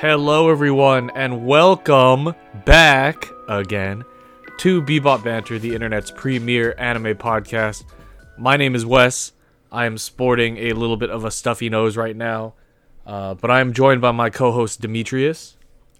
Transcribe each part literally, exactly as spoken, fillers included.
Hello, everyone, and welcome back again to Bebop Banter, the internet's premier anime podcast. My name is Wes. I am sporting a little bit of a stuffy nose right now, uh, but I am joined by my co-host Demetrius.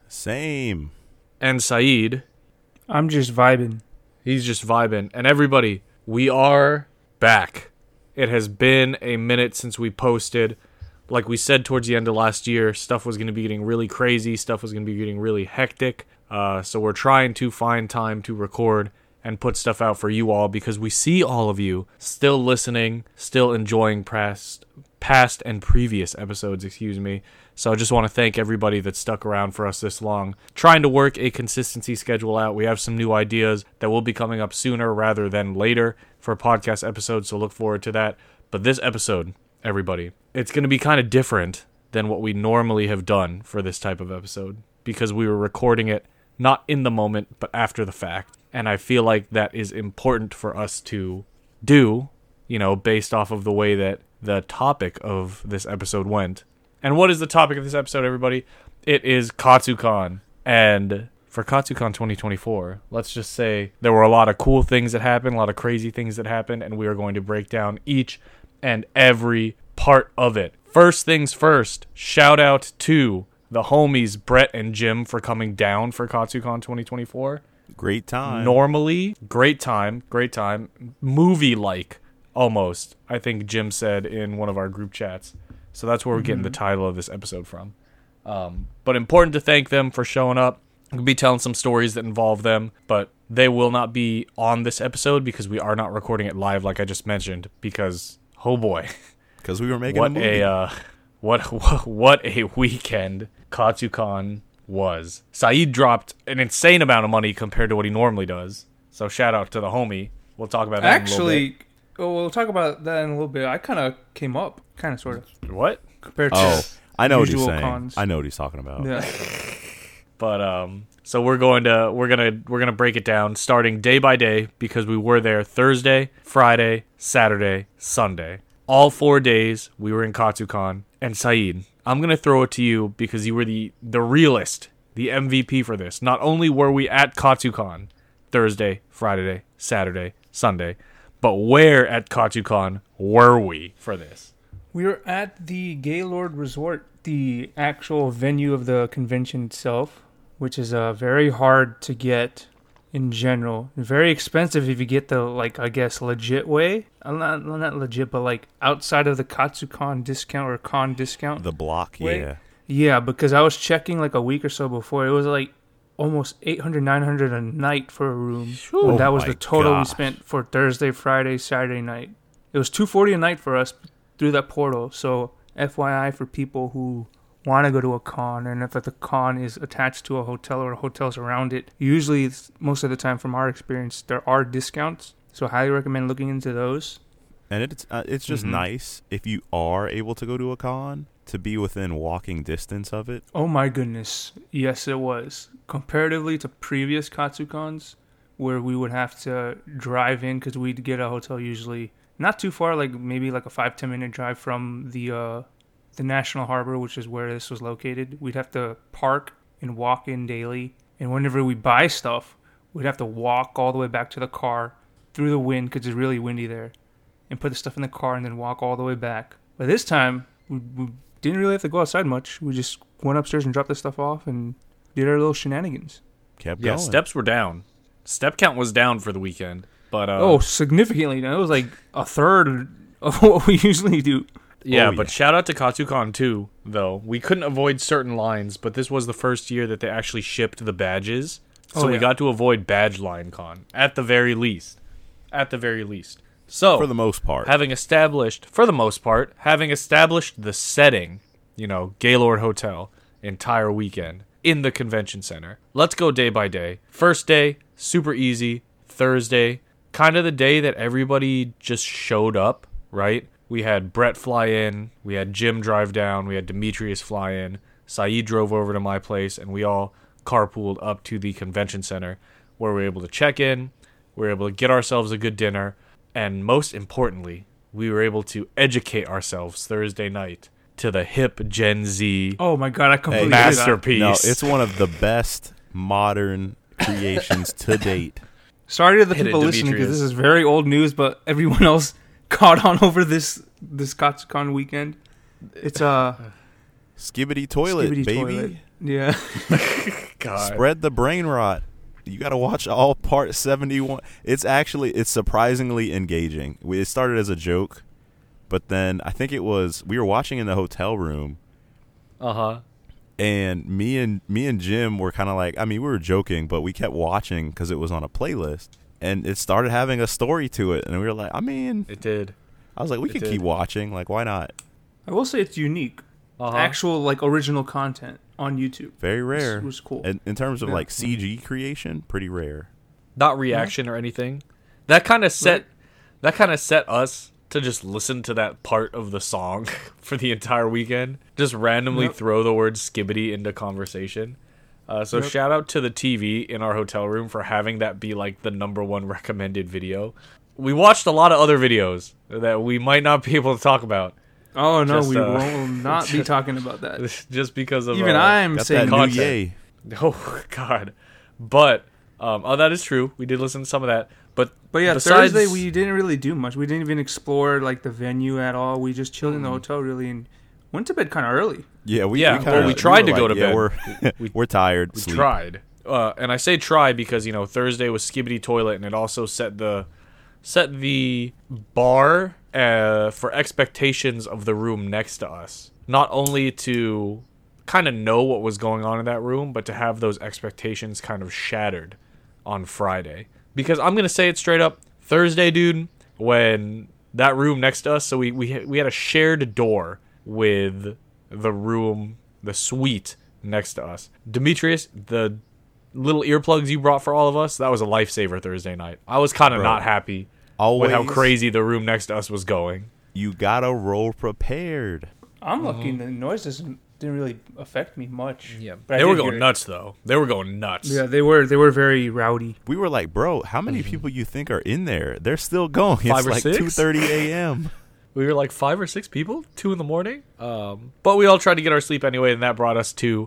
Same. And Saeed. I'm just vibing. He's just vibing. And everybody, we are back. It has been a minute since we posted. Like we said towards the end of last year, stuff was going to be getting really crazy. Stuff was going to be getting really hectic. Uh, so we're trying to find time to record and put stuff out for you all because we see all of you still listening, still enjoying past, past and previous episodes, excuse me. So I just want to thank everybody that stuck around for us this long. Trying to work a consistency schedule out. We have some new ideas that will be coming up sooner rather than later for podcast episodes, so look forward to that. But this episode, everybody, it's going to be kind of different than what we normally have done for this type of episode because we were recording it not in the moment, but after the fact. And I feel like that is important for us to do, you know, based off of the way that the topic of this episode went. And what is the topic of this episode, everybody? It is KatsuCon. And for KatsuCon twenty twenty-four, let's just say there were a lot of cool things that happened, a lot of crazy things that happened, and we are going to break down each and every part of it. First things first, shout out to the homies Brett and Jim for coming down for KatsuCon twenty twenty-four. Great time. Normally, great time, great time. Movie-like, almost, I think Jim said in one of our group chats. So that's where we're getting mm-hmm. the title of this episode from. Um, but important to thank them for showing up. We'll be telling some stories that involve them, but they will not be on this episode because we are not recording it live like I just mentioned because, oh boy. Because we were making what a movie. A, uh, what, what a weekend KatsuCon was. Saeed dropped an insane amount of money compared to what he normally does. So shout out to the homie. We'll talk about that Actually, in a little bit. Oh, we'll talk about that in a little bit. I kind of came up, kind of, sort of. What? Compared to oh, I know what he's usual saying. cons. I know what he's talking about. Yeah. But um, so we're going to we're gonna we're gonna break it down starting day by day because we were there Thursday, Friday, Saturday, Sunday. All four days we were in KatsuCon. And Saeed, I'm gonna throw it to you because you were the the realist, the M V P for this. Not only were we at KatsuCon Thursday, Friday, Saturday, Sunday, but where at KatsuCon were we for this? We were at the Gaylord Resort, the actual venue of the convention itself, which is uh, very hard to get in general. Very expensive if you get the, like, I guess, legit way. I'm not, not legit, but, like, outside of the KatsuCon discount or con discount. The block, way. yeah. Yeah, because I was checking, like, a week or so before. It was, like, almost eight hundred, nine hundred a night for a room. Oh, and that was my the total gosh. we spent for Thursday, Friday, Saturday night. It was two hundred forty dollars a night for us through that portal. So F Y I for people who want to go to a con, and if the con is attached to a hotel or hotels around it, usually most of the time from our experience there are discounts. So I highly recommend looking into those. And it's uh, it's just mm-hmm. nice if you are able to go to a con to be within walking distance of it. Oh my goodness. Yes, it was. Comparatively to previous KatsuCons, where we would have to drive in because we'd get a hotel usually not too far, like maybe like a five, ten minute drive from the uh, the National Harbor, which is where this was located. We'd have to park and walk in daily. And whenever we buy stuff, we'd have to walk all the way back to the car through the wind because it's really windy there and put the stuff in the car and then walk all the way back. But this time, we, we didn't really have to go outside much. We just went upstairs and dropped the stuff off and did our little shenanigans. Kept Yeah, going. steps were down. Step count was down for the weekend. But uh, oh, significantly. It was like a third of what we usually do. Yeah, Oh, but yeah. shout out to KatsuCon too, though. We couldn't avoid certain lines, but this was the first year that they actually shipped the badges. So Oh, we yeah. got to avoid Badge Line Con, at the very least. At the very least. So, For the most part. having established, for the most part, having established the setting, you know, Gaylord Hotel, entire weekend, in the convention center, let's go day by day. First day, super easy. Thursday, kind of the day that everybody just showed up, right? We had Brett fly in, we had Jim drive down, we had Demetrius fly in, Saeed drove over to my place, and we all carpooled up to the convention center where we were able to check in, we were able to get ourselves a good dinner, and most importantly, we were able to educate ourselves Thursday night to the hip Gen Z Oh my god, I completely Hey, did that. masterpiece. No, it's one of the best modern creations to date. Sorry to the Hit it, people listening because Demetrius. this is very old news, but everyone else caught on over this this Katsucon weekend. It's uh Skibbity toilet, Skibbity baby. toilet. Yeah. God. Spread the brain rot. You got to watch all part seventy-one. It's actually, it's surprisingly engaging. We- It started as a joke, but then I think it was, we were watching in the hotel room, Uh huh. and me and me and Jim were kind of like, I mean, we were joking, but we kept watching because it was on a playlist, and it started having a story to it, and we were like, I mean, It did. I was like, we It could did. keep watching, like, why not? I will say it's unique. Uh-huh. Actual like original content on YouTube. Very rare. It was cool. And in terms of Yeah. like C G creation, pretty rare. Not reaction or anything. That kind of set Right. that kind of set us to just listen to that part of the song for the entire weekend. Just randomly Yep. throw the word skibbity into conversation. Uh, so Yep. shout out to the T V in our hotel room for having that be like the number one recommended video. We watched a lot of other videos that we might not be able to talk about Oh no, Just, we uh, will not be talking about that. just because of Even uh, I'm Got saying that new content. yay. Oh God, but um, oh, that is true. We did listen to some of that, but But yeah, besides, Thursday we didn't really do much. We didn't even explore like the venue at all. We just chilled in the hotel really and went to bed kind of early. Yeah, we Yeah, we well, kinda, we tried were to go like, to yeah, bed. We're We- we're tired. we sleep. tried, uh, and I say try because you know Thursday was Skibbity Toilet, and it also set the set the bar uh, for expectations of the room next to us. Not only to kind of know what was going on in that room, but to have those expectations kind of shattered on Friday. Because I'm gonna say it straight up, Thursday, dude, when that room next to us, so we we we had a shared door with the room, the suite next to us. Demetrius, the little earplugs you brought for all of us, that was a lifesaver Thursday night. I was kind of Bro, not happy Always, with how crazy the room next to us was going. you gotta roll prepared. I'm lucky the noise doesn't didn't really affect me much. But I They were did going hear it. nuts though. They were going nuts. Yeah, they were they were very rowdy. We were like, bro, how many people you think are in there? They're still going. Five it's or like six? two thirty a.m. We were like five or six people, two in the morning. Um, but we all tried to get our sleep anyway, and that brought us to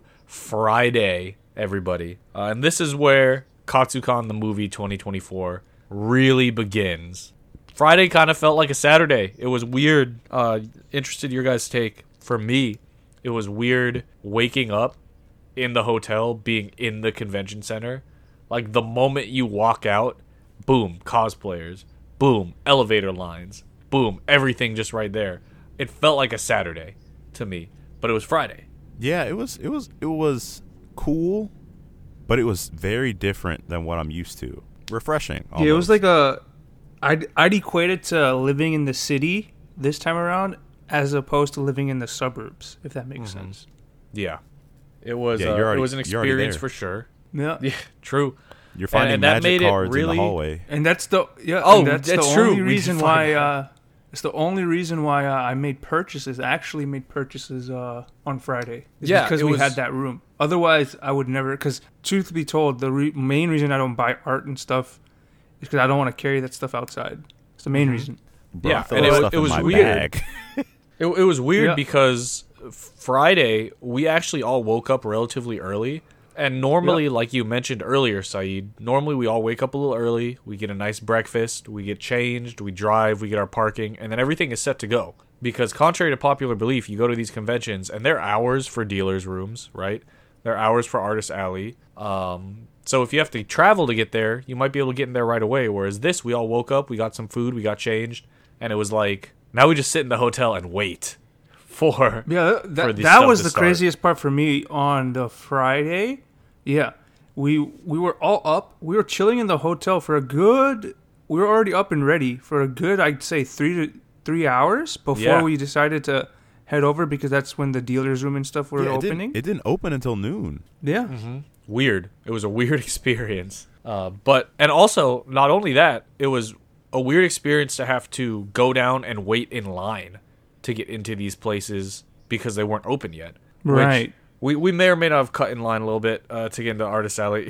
Friday, everybody. Uh, and this is where Katsucon the movie twenty twenty-four really begins. Friday kind of felt like a Saturday. It was weird. Uh, interested in your guys' take. For me, it was weird waking up in the hotel, being in the convention center. Like the moment you walk out, boom, cosplayers, boom, elevator lines, boom, everything just right there. It felt like a Saturday to me, but it was Friday. Yeah, it was it was it was cool, but it was very different than what I'm used to. Refreshing. Yeah, it was almost. like a I'd I'd equate it to living in the city this time around as opposed to living in the suburbs, if that makes sense. Yeah, it was. Yeah, uh, you're already- it was an you're already experience there. for sure. Yeah. Yeah, true. You're finding and that magic made it cards really- in the hallway. And that's the yeah. Oh, and that's that's the true. only We did reason find why. that. Uh, it's the only reason why uh, I made purchases. Actually, made purchases uh, on Friday. Is Yeah, because it we was- had that room. Otherwise, I would never. Because truth be told, the re- main reason I don't buy art and stuff is because I don't want to carry that stuff outside. It's the main reason. Bro, Yeah, I throw and that it was- stuff it in was my weird. bag. It, it was weird Yeah. because Friday we actually all woke up relatively early, and normally, Yep. like you mentioned earlier, Saeed, normally we all wake up a little early. We get a nice breakfast, we get changed, we drive, we get our parking, and then everything is set to go. Because contrary to popular belief, you go to these conventions and they're hours for dealers' rooms, right? They're hours for Artist Alley. Um, so if you have to travel to get there, you might be able to get in there right away. Whereas this, we all woke up, we got some food, we got changed, and it was like, now we just sit in the hotel and wait for Yeah, for that, the that stuff was to the start. craziest part for me on the Friday. Yeah, we we were all up. We were chilling in the hotel for a good. We were already up and ready for a good, I'd say three to three hours before Yeah. we decided to head over because that's when the dealer's room and stuff were Yeah, it, opening. didn't, it didn't open until noon. yeah, Weird. It was a weird experience. Uh, but and also not only that, it was a weird experience to have to go down and wait in line to get into these places because they weren't open yet. Which right. We we may or may not have cut in line a little bit uh, to get into Artist Alley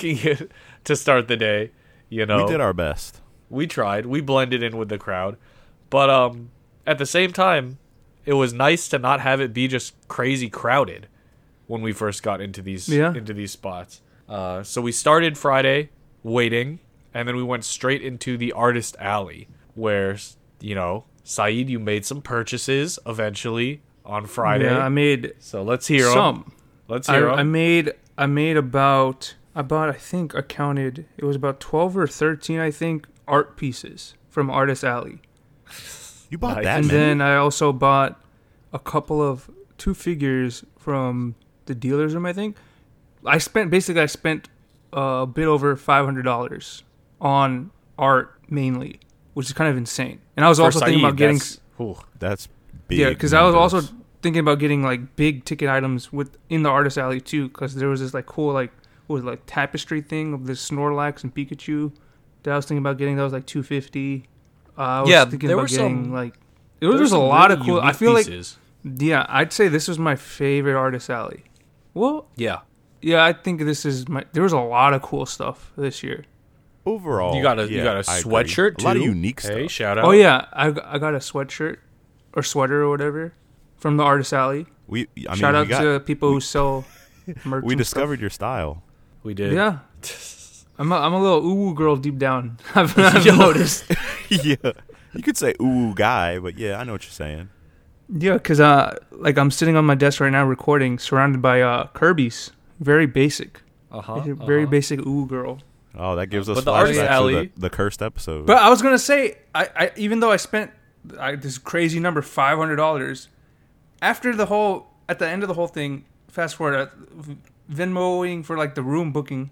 to start the day. You know, We did our best. we tried. We blended in with the crowd, but um, at the same time, it was nice to not have it be just crazy crowded when we first got into these Yeah. into these spots. Uh, so we started Friday waiting, and then we went straight into the Artist Alley, where, you know, Saeed, you made some purchases eventually on Friday. Yeah, I made So let's hear 'em. some. Let's I, hear 'em. I made I made about I bought I think I counted it was about twelve or thirteen I think art pieces from Artist Alley. You bought Nice. that, And many? then I also bought a couple of two figures from the dealer's room, I think. I spent basically I spent a bit over five hundred dollars on art mainly, which is kind of insane. And I was For also thinking Saeed, about getting that's- ooh. That's big. yeah, because I was numbers. also thinking about getting like big ticket items with in the Artist Alley too, because there was this like cool like what was it, like tapestry thing of the Snorlax and Pikachu that I was thinking about getting. That was like two fifty. Uh, I was Yeah, thinking there about were getting some- like it was There's just a some lot really of cool. I unique feel pieces. like yeah, I'd say this was my favorite Artist Alley. Well, Yeah. yeah, I think this is my. There was a lot of cool stuff this year. overall. You got a yeah, you got a I agree. sweatshirt too. A lot of unique Hey, stuff. shout out. Oh yeah, I I got a sweatshirt or sweater or whatever from the Artist Alley. We, I mean, Shout we out got, to people who sell merch. we and discovered your style. we did. Stuff. Yeah, I'm a, I'm a little ooh girl deep down. I've, I've Yo. noticed. yeah, you could say ooh guy, but yeah, I know what you're saying. Yeah, because uh, like I'm sitting on my desk right now recording, surrounded by uh Kirby's. Very basic. Uh-huh, Very uh-huh. basic ooh girl. Oh, that gives us But the Artist flashbacks Alley- to the, the cursed episode. But I was gonna say, I, I even though I spent I, this crazy number five hundred dollars, after the whole at the end of the whole thing, fast forward, uh, Venmoing for like the room booking,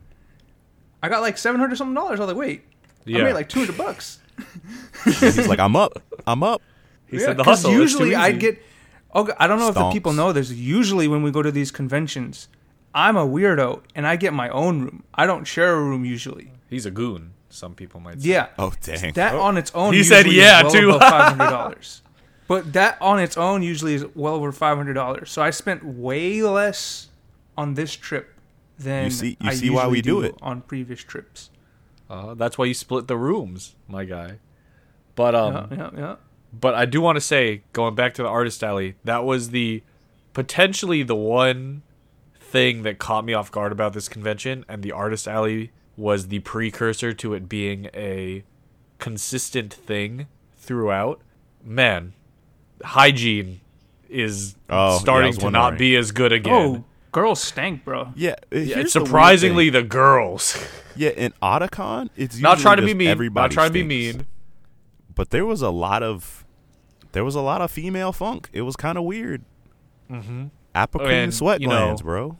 I got like seven hundred something dollars. I was like, wait, Yeah. I made like two hundred bucks. He's like, I'm up, I'm up. He Yeah, said the 'cause hustle. It's too Usually I easy. get. Okay, I don't know if the people Stonks. know this. Usually when we go to these conventions, I'm a weirdo and I get my own room. I don't share a room usually. He's a goon. Some people might say. Yeah. Oh dang. That on its own. He usually said yeah, is well too. above five hundred dollars. But that on its own usually is well over five hundred dollars. So I spent way less on this trip than You see- you I see why usually we do it. on previous trips. Uh, that's why you split the rooms, my guy. But um, yeah, yeah, yeah. but I do want to say, going back to the Artist Alley, that was the potentially the one thing that caught me off guard about this convention, and the Artist Alley was the precursor to it being a consistent thing throughout. Man, hygiene is Oh, yeah, I starting was to not wondering. be as good again. Oh, girls stank, bro. Yeah, Yeah, here's it's the weird surprisingly thing. the girls. Yeah, in Otakon, it's Not usually trying to be just mean. Everybody Not trying to be stinks. mean. But there was a lot of there was a lot of female funk. It was kind of weird. Mm-hmm. Apricot And, sweat you know, glands, bro.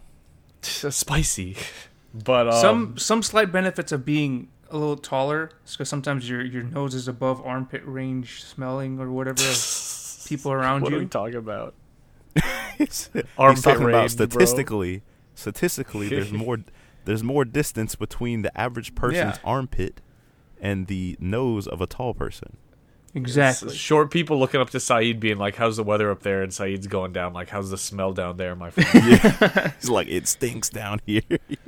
Spicy, but um, some some slight benefits of being a little taller, because sometimes your your nose is above armpit range smelling or whatever of people around what you. are we talking about? He's Armpit talking about range, bro. statistically. Statistically, there's more there's more distance between the average person's Yeah. armpit and the nose of a tall person. Exactly. Short people looking up to Saeed, being like, "How's the weather up there?" And Saeed's going down, like, "How's the smell down there, my friend?" He's like, it stinks down here.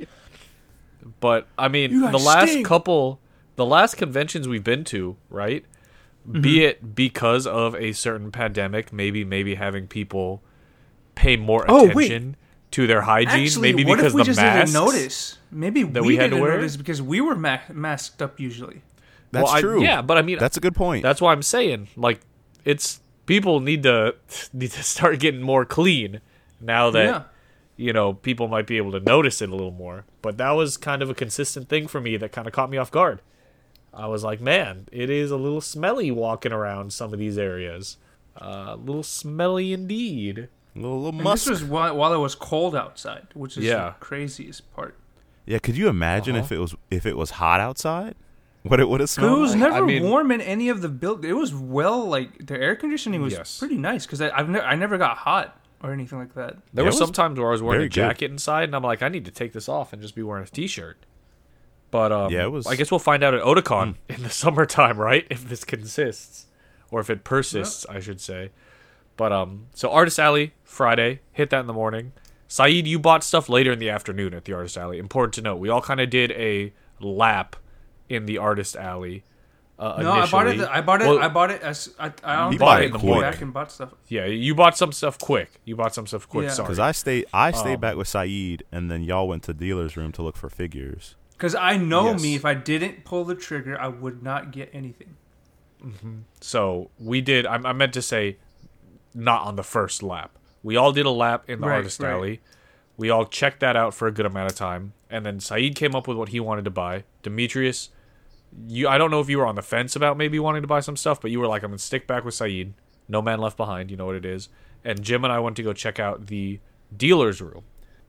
But I mean, You guys the last stink. couple, the last conventions we've been to, right? Mm-hmm. Be it because of a certain pandemic, maybe maybe having people pay more Oh, wait. attention to their hygiene, Actually, maybe what because if we the just masks. didn't notice? Maybe that we, we had to didn't wear? notice because we were ma- masked up usually. That's Well, I- true. yeah, but I mean, That's a good point. That's why I'm saying, like, it's people need to need to start getting more clean now that Yeah. you know people might be able to notice it a little more. But that was kind of a consistent thing for me that kind of caught me off guard. I was like, man, it is a little smelly walking around some of these areas. Uh, a little smelly indeed. a little, little And musk. this was while, while it was cold outside, which is Yeah. the craziest part. Yeah, could you imagine Uh-huh. if it was if it was hot outside? What it would have But smelled it was like? never I mean- warm in any of the build. It was well, like the air conditioning was Yes. pretty nice because I've ne- I never got hot or anything like that. There Yeah, were it some was times where I was wearing very a good. jacket inside, and I'm like, I need to take this off and just be wearing a t-shirt. But um, Yeah, it was- I guess we'll find out at Otakon in the summertime, right? If this consists, or if it persists, I should say. But um, so Artist Alley Friday, hit that in the morning. Saeed, you bought stuff later in the afternoon at the Artist Alley. Important to note, we all kind of did a lap in the Artist Alley. Uh, No, I bought it. initially. I bought it. Well, I bought it as I. I don't You think bought I it went quick. back and bought stuff. Yeah, you bought some stuff quick. You bought some stuff quick. Yeah. Sorry. Because I stayed, I stayed Um, back with Saeed, and then y'all went to dealer's room to look for figures. Because I know Yes. me, if I didn't pull the trigger, I would not get anything. So we did. I, I meant to say, not on the first lap. We all did a lap in the Right, artist right. alley. We all checked that out for a good amount of time, and then Saeed came up with what he wanted to buy. Demetrius, you. I don't know if you were on the fence about maybe wanting to buy some stuff, but you were like, "I'm gonna stick back with Saeed. No man left behind." You know what it is. And Jim and I went to go check out the dealer's room,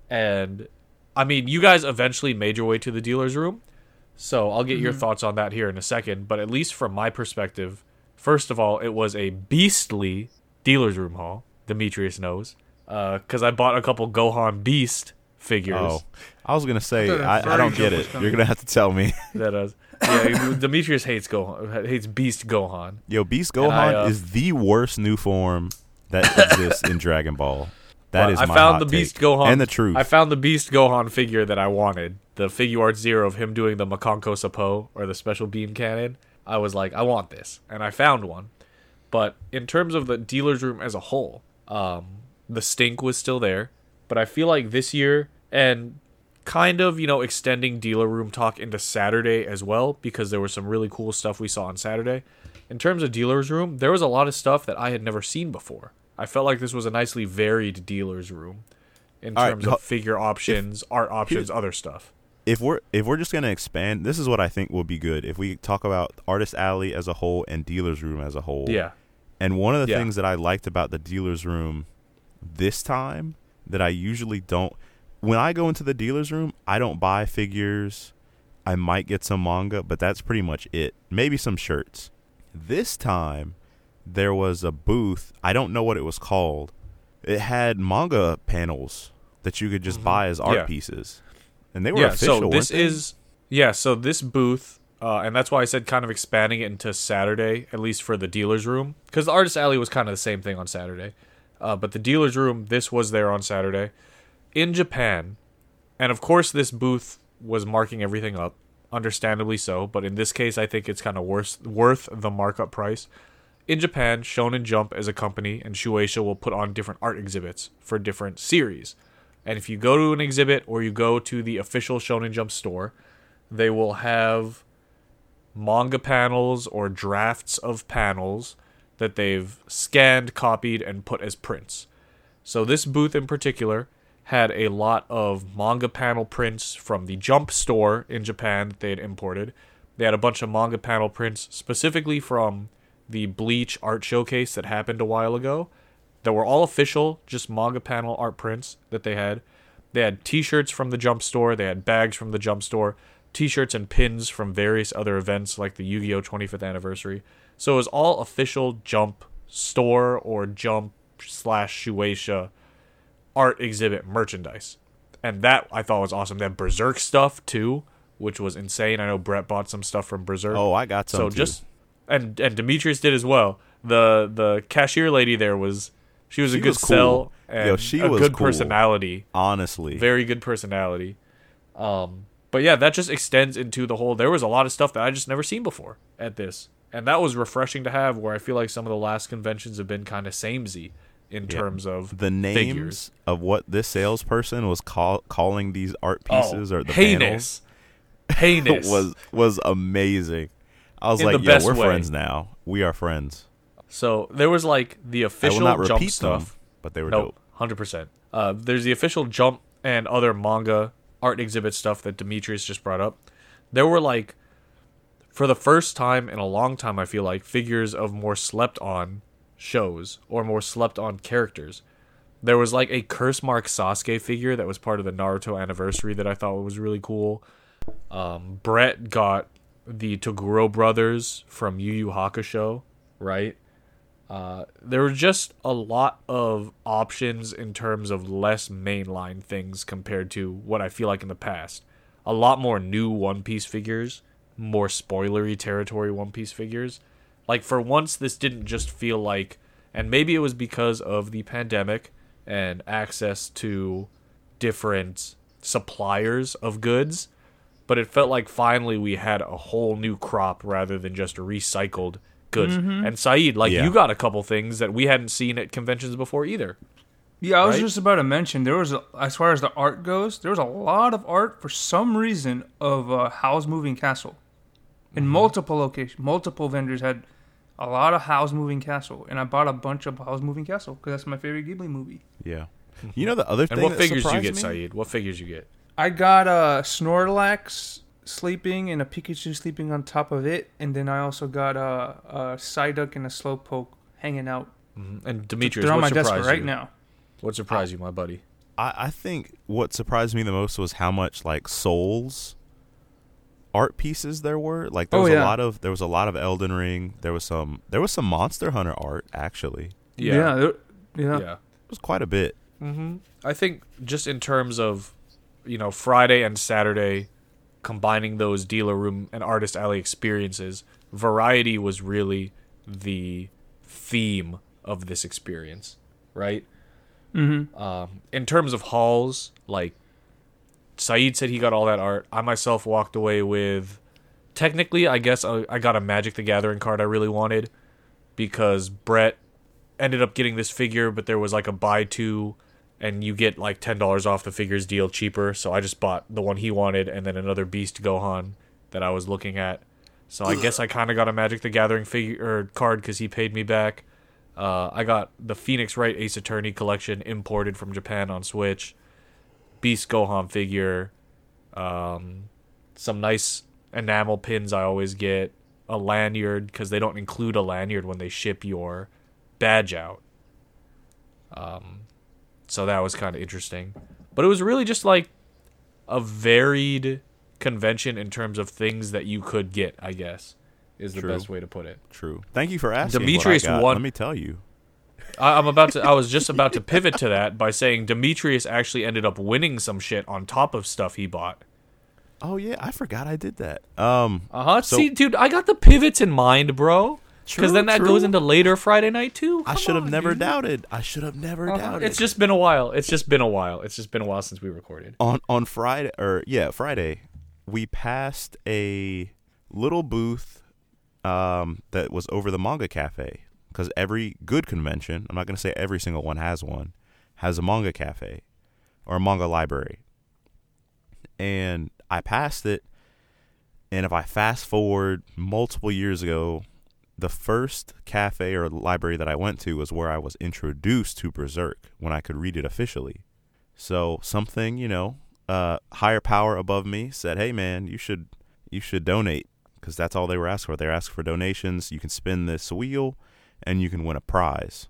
and I mean, you guys eventually made your way to the dealer's room. So I'll get your thoughts on that here in a second. But at least from my perspective, first of all, it was a beastly dealer's room haul. Demetrius knows. Because I bought a couple Gohan Beast figures. Oh, I was gonna say I thought a I, I furry don't joke get was it. coming. You're gonna have to tell me. That uh, yeah, Demetrius hates Gohan, hates Beast Gohan. Yo, Beast And Gohan I, uh, is the worst new form that exists in Dragon Ball. That But is I my found hot the Beast take. Gohan and the truth. I found the Beast Gohan figure that I wanted. The Figure Art Zero of him doing the Makonko Sapo or the Special Beam Cannon. I was like, I want this, and I found one. But in terms of the dealer's room as a whole, um, the stink was still there. But I feel like this year, and kind of, you know, extending dealer room talk into Saturday as well, because there was some really cool stuff we saw on Saturday. In terms of dealer's room, there was a lot of stuff that I had never seen before. I felt like this was a nicely varied dealer's room in All right, terms ho- of figure options, art options, other stuff. if we're if we're just gonna expand, this is what I think will be good. If we talk about Artist Alley as a whole and Dealer's Room as a whole. Yeah. And one of the Yeah. things that I liked about the Dealer's Room this time that I usually don't, when I go into the Dealer's Room, I don't buy figures. I might get some manga, but that's pretty much it. Maybe some shirts. This time, there was a booth. I don't know what it was called. It had manga panels that you could just buy as art Yeah. pieces. And they were Yeah, official, so this weren't they? is yeah, so this booth, uh, and that's why I said kind of expanding it into Saturday, at least for the dealer's room, because the Artist Alley was kind of the same thing on Saturday, uh, but the dealer's room, this was there on Saturday, in Japan, and of course this booth was marking everything up, understandably so, but in this case I think it's kind of worth worth the markup price. In Japan, Shonen Jump as a company and Shueisha will put on different art exhibits for different series. And if you go to an exhibit or you go to the official Shonen Jump store, they will have manga panels or drafts of panels that they've scanned, copied, and put as prints. So this booth in particular had a lot of manga panel prints from the Jump store in Japan that they had imported. They had a bunch of manga panel prints specifically from the Bleach art showcase that happened a while ago that were all official, just manga panel art prints that they had. They had t-shirts from the Jump store, they had bags from the Jump store, t-shirts and pins from various other events like the Yu-Gi-Oh! twenty-fifth anniversary. So it was all official Jump store or Jump slash Shueisha art exhibit merchandise. And that I thought was awesome. They had Berserk stuff too, which was insane. I know Brett bought some stuff from Berserk. Oh, I got some So too. just and and Demetrius did as well. The the cashier lady there was she was She a good was cool. sell and Yo, she a was good cool. personality. honestly. Very good personality. Um but yeah, that just extends into the whole there was a lot of stuff that I just never seen before at this. And that was refreshing to have where I feel like some of the last conventions have been kind of samey in Yeah. terms of the names figures. of what this salesperson was call, calling these art pieces oh, or the panels heinous. Heinous. was was amazing. I was In like, the yo, best we're way. friends now. We are friends. So there was like the I official will not Jump repeat stuff. them, but they were Nope, dope. one hundred percent. Uh, there's the official Jump and other manga art exhibit stuff that Demetrius just brought up. There were like, for the first time in a long time, I feel like, figures of more slept on shows or more slept on characters. There was like a Curse Mark Sasuke figure that was part of the Naruto anniversary that I thought was really cool. Um, Brett got the Toguro brothers from Yu Yu Hakusho, right? Uh, there were just a lot of options in terms of less mainline things compared to what I feel like in the past. A lot more new One Piece figures, more spoilery territory One Piece figures. Like, for once, this didn't just feel like, and maybe it was because of the pandemic and access to different suppliers of goods, but it felt like finally we had a whole new crop rather than just recycled goods. Mm-hmm. And Saeed, like Yeah. you got a couple things that we hadn't seen at conventions before either. Yeah, I was Right? just about to mention there was, a, as far as the art goes, there was a lot of art for some reason of uh, Howl's Moving Castle. In Mm-hmm. multiple locations, multiple vendors had a lot of Howl's Moving Castle, and I bought a bunch of Howl's Moving Castle because that's my favorite Ghibli movie. Yeah. You know the other thing And what that figures you surprised get, me? Saeed? What figures you get? I got a Snorlax sleeping and a Pikachu sleeping on top of it, and then I also got a, a Psyduck and a Slowpoke hanging out. Mm-hmm. And Demetrius, They're on what my desk surprised right you? now. What surprised you, my buddy? I, I think what surprised me the most was how much like Souls art pieces there were. Like there Oh, was yeah. a lot of there was a lot of Elden Ring. There was some there was some Monster Hunter art actually. Yeah, Yeah. there- yeah. Yeah. It was quite a bit. Mm-hmm. I think just in terms of, you know, Friday and Saturday, combining those dealer room and artist alley experiences, variety was really the theme of this experience, right? Mm-hmm. Um, in terms of hauls, like Saeed said he got all that art. I myself walked away with, technically, I guess I, I got a Magic the Gathering card I really wanted because Brett ended up getting this figure, but there was like a buy two and you get like ten dollars off the figures deal cheaper. So I just bought the one he wanted and then another Beast Gohan that I was looking at. So I guess I kind of got a Magic the Gathering figure or card because he paid me back. Uh, I got the Phoenix Wright Ace Attorney collection imported from Japan on Switch. Beast Gohan figure. Um, some nice enamel pins I always get. A lanyard because they don't include a lanyard when they ship your badge out. Um, so that was kind of interesting. But it was really just like a varied convention in terms of things that you could get, I guess, is the True. best way to put it. True. Thank you for asking. Demetrius what I got. won- Let me tell you. I, I'm about to. I was just about to pivot to that by saying Demetrius actually ended up winning some shit on top of stuff he bought. Oh yeah, I forgot I did that. Um, Uh huh. So- See, dude, I got the pivots in mind, bro. True, Because then that true. goes into later Friday night too. I Come should have on, never dude. doubted. I should have never Uh-huh. doubted. It's just been a while. It's just been a while. It's just been a while since we recorded. on on Friday or yeah Friday, we passed a little booth um, that was over the manga cafe because every good convention, I'm not going to say every single one has one, has a manga cafe or a manga library. And I passed it, and if I fast forward multiple years ago, the first cafe or library that I went to was where I was introduced to Berserk when I could read it officially. So something, you know, uh, higher power above me said, "Hey, man, you should you should donate," because that's all they were asking for. They were asking for donations. You can spin this wheel, and you can win a prize.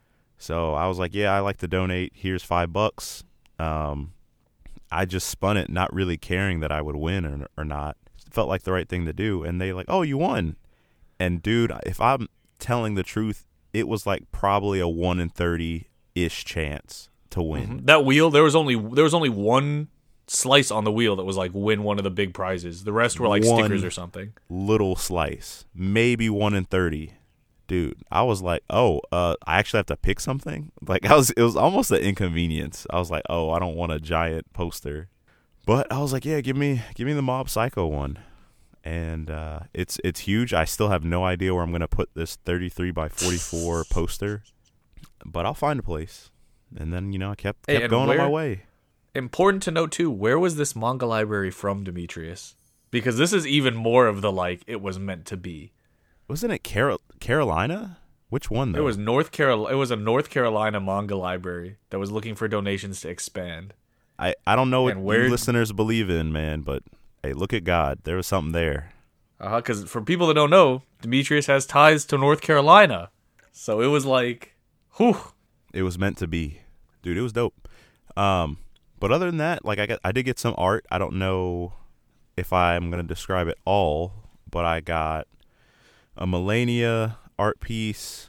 So I was like, "Yeah, I like to donate. Here's five bucks." Um, I just spun it, not really caring that I would win or, or not. It felt like the right thing to do, and they like, "Oh, you won." And dude, if I'm telling the truth, it was like probably a one in thirty ish chance to win. Mhm. That wheel, there was only there was only one slice on the wheel that was like win one of the big prizes. The rest were like One. stickers or something. Little slice, maybe one in thirty. Dude, I was like, oh, uh, I actually have to pick something. Like, I was, it was almost an inconvenience. I was like, oh, I don't want a giant poster, but I was like, yeah, give me, give me the Mob Psycho one, and uh, it's it's huge. I still have no idea where I'm gonna put this thirty-three by forty-four poster, but I'll find a place. And then you know, I kept Hey, kept and going on my where- way. Important to note too, where was this manga library from, Demetrius? Because this is even more of the like it was meant to be. Wasn't it Carol- Carolina? Which one though? It was North Carol. It was a North Carolina manga library that was looking for donations to expand. I, I don't know what And where- you listeners believe in, man, but hey, look at God. There was something there. Uh huh. Because for people that don't know, Demetrius has ties to North Carolina, so it was like, whew. It was meant to be. Dude, it was dope. Um, but other than that, like I got I did get some art. I don't know if I'm going to describe it all, but I got a Melania art piece.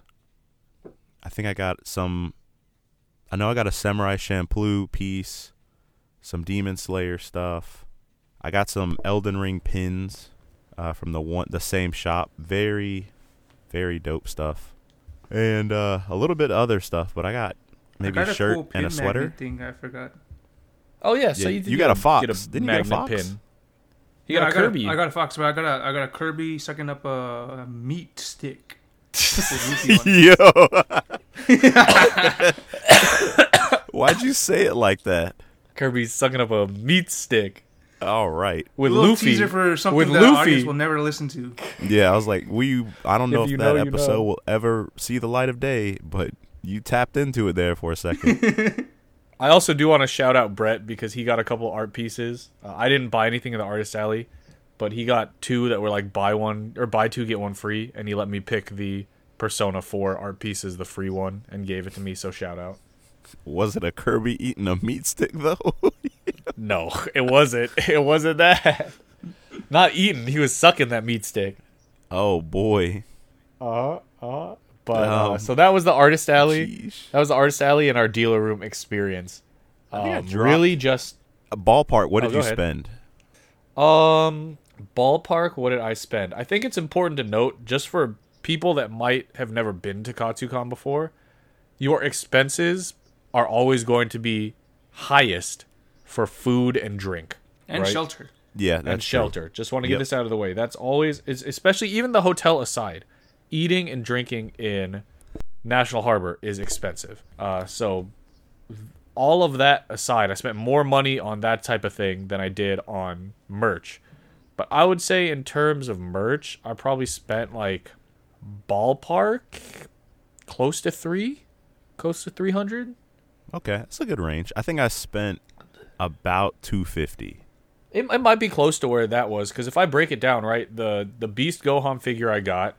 I think I got some I know I got a Samurai Champloo piece, some Demon Slayer stuff. I got some Elden Ring pins uh, from the one the same shop. Very, very dope stuff. And uh, a little bit of other stuff, but I got maybe I a got shirt cool and pin a sweater. magnet thing I forgot. Oh yeah, so Yeah, you you you got a fox. Didn't you get a magnet fox? pin. He yeah, got a I Kirby. Got a, I got a Fox, but I got a I got a Kirby sucking up a, a meat stick. With Yo. Why'd you say it like that? Kirby's sucking up a meat stick All right. with a little Luffy. teaser for something with that the Luffy. audience will never listen to. Yeah, I was like, we. I don't know If if, you that know, you episode know. will ever see the light of day, but you tapped into it there for a second. I also do want to shout out Brett because he got a couple art pieces. Uh, I didn't buy anything in the artist alley, but he got two that were like buy one or buy two get one free, and he let me pick the Persona four art pieces, the free one, and gave it to me. So shout out. Was it a Kirby eating a meat stick though? No, it wasn't. It wasn't that. Not eating. He was sucking that meat stick. Oh boy. Uh, uh. But uh, Um, so that was the artist alley. Sheesh. That was the artist alley and our dealer room experience. I think I Um, dropped- really just A ballpark. What Oh, did go you ahead. spend? um ballpark. What did I spend? I think it's important to note, just for people that might have never been to Katsucon before, your expenses are always going to be highest for food and drink And right? shelter. Yeah, that's and true. shelter. Just want to get Yep. this out of the way. That's always, it's, especially even the hotel aside, eating and drinking in National Harbor is expensive. Uh, so all of that aside, I spent more money on that type of thing than I did on merch. But I would say in terms of merch, I probably spent like ballpark close to three, close to three hundred. Okay, that's a good range. I think I spent about two fifty. It, it might be close to where that was, because if I break it down, right, the the Beast Gohan figure I got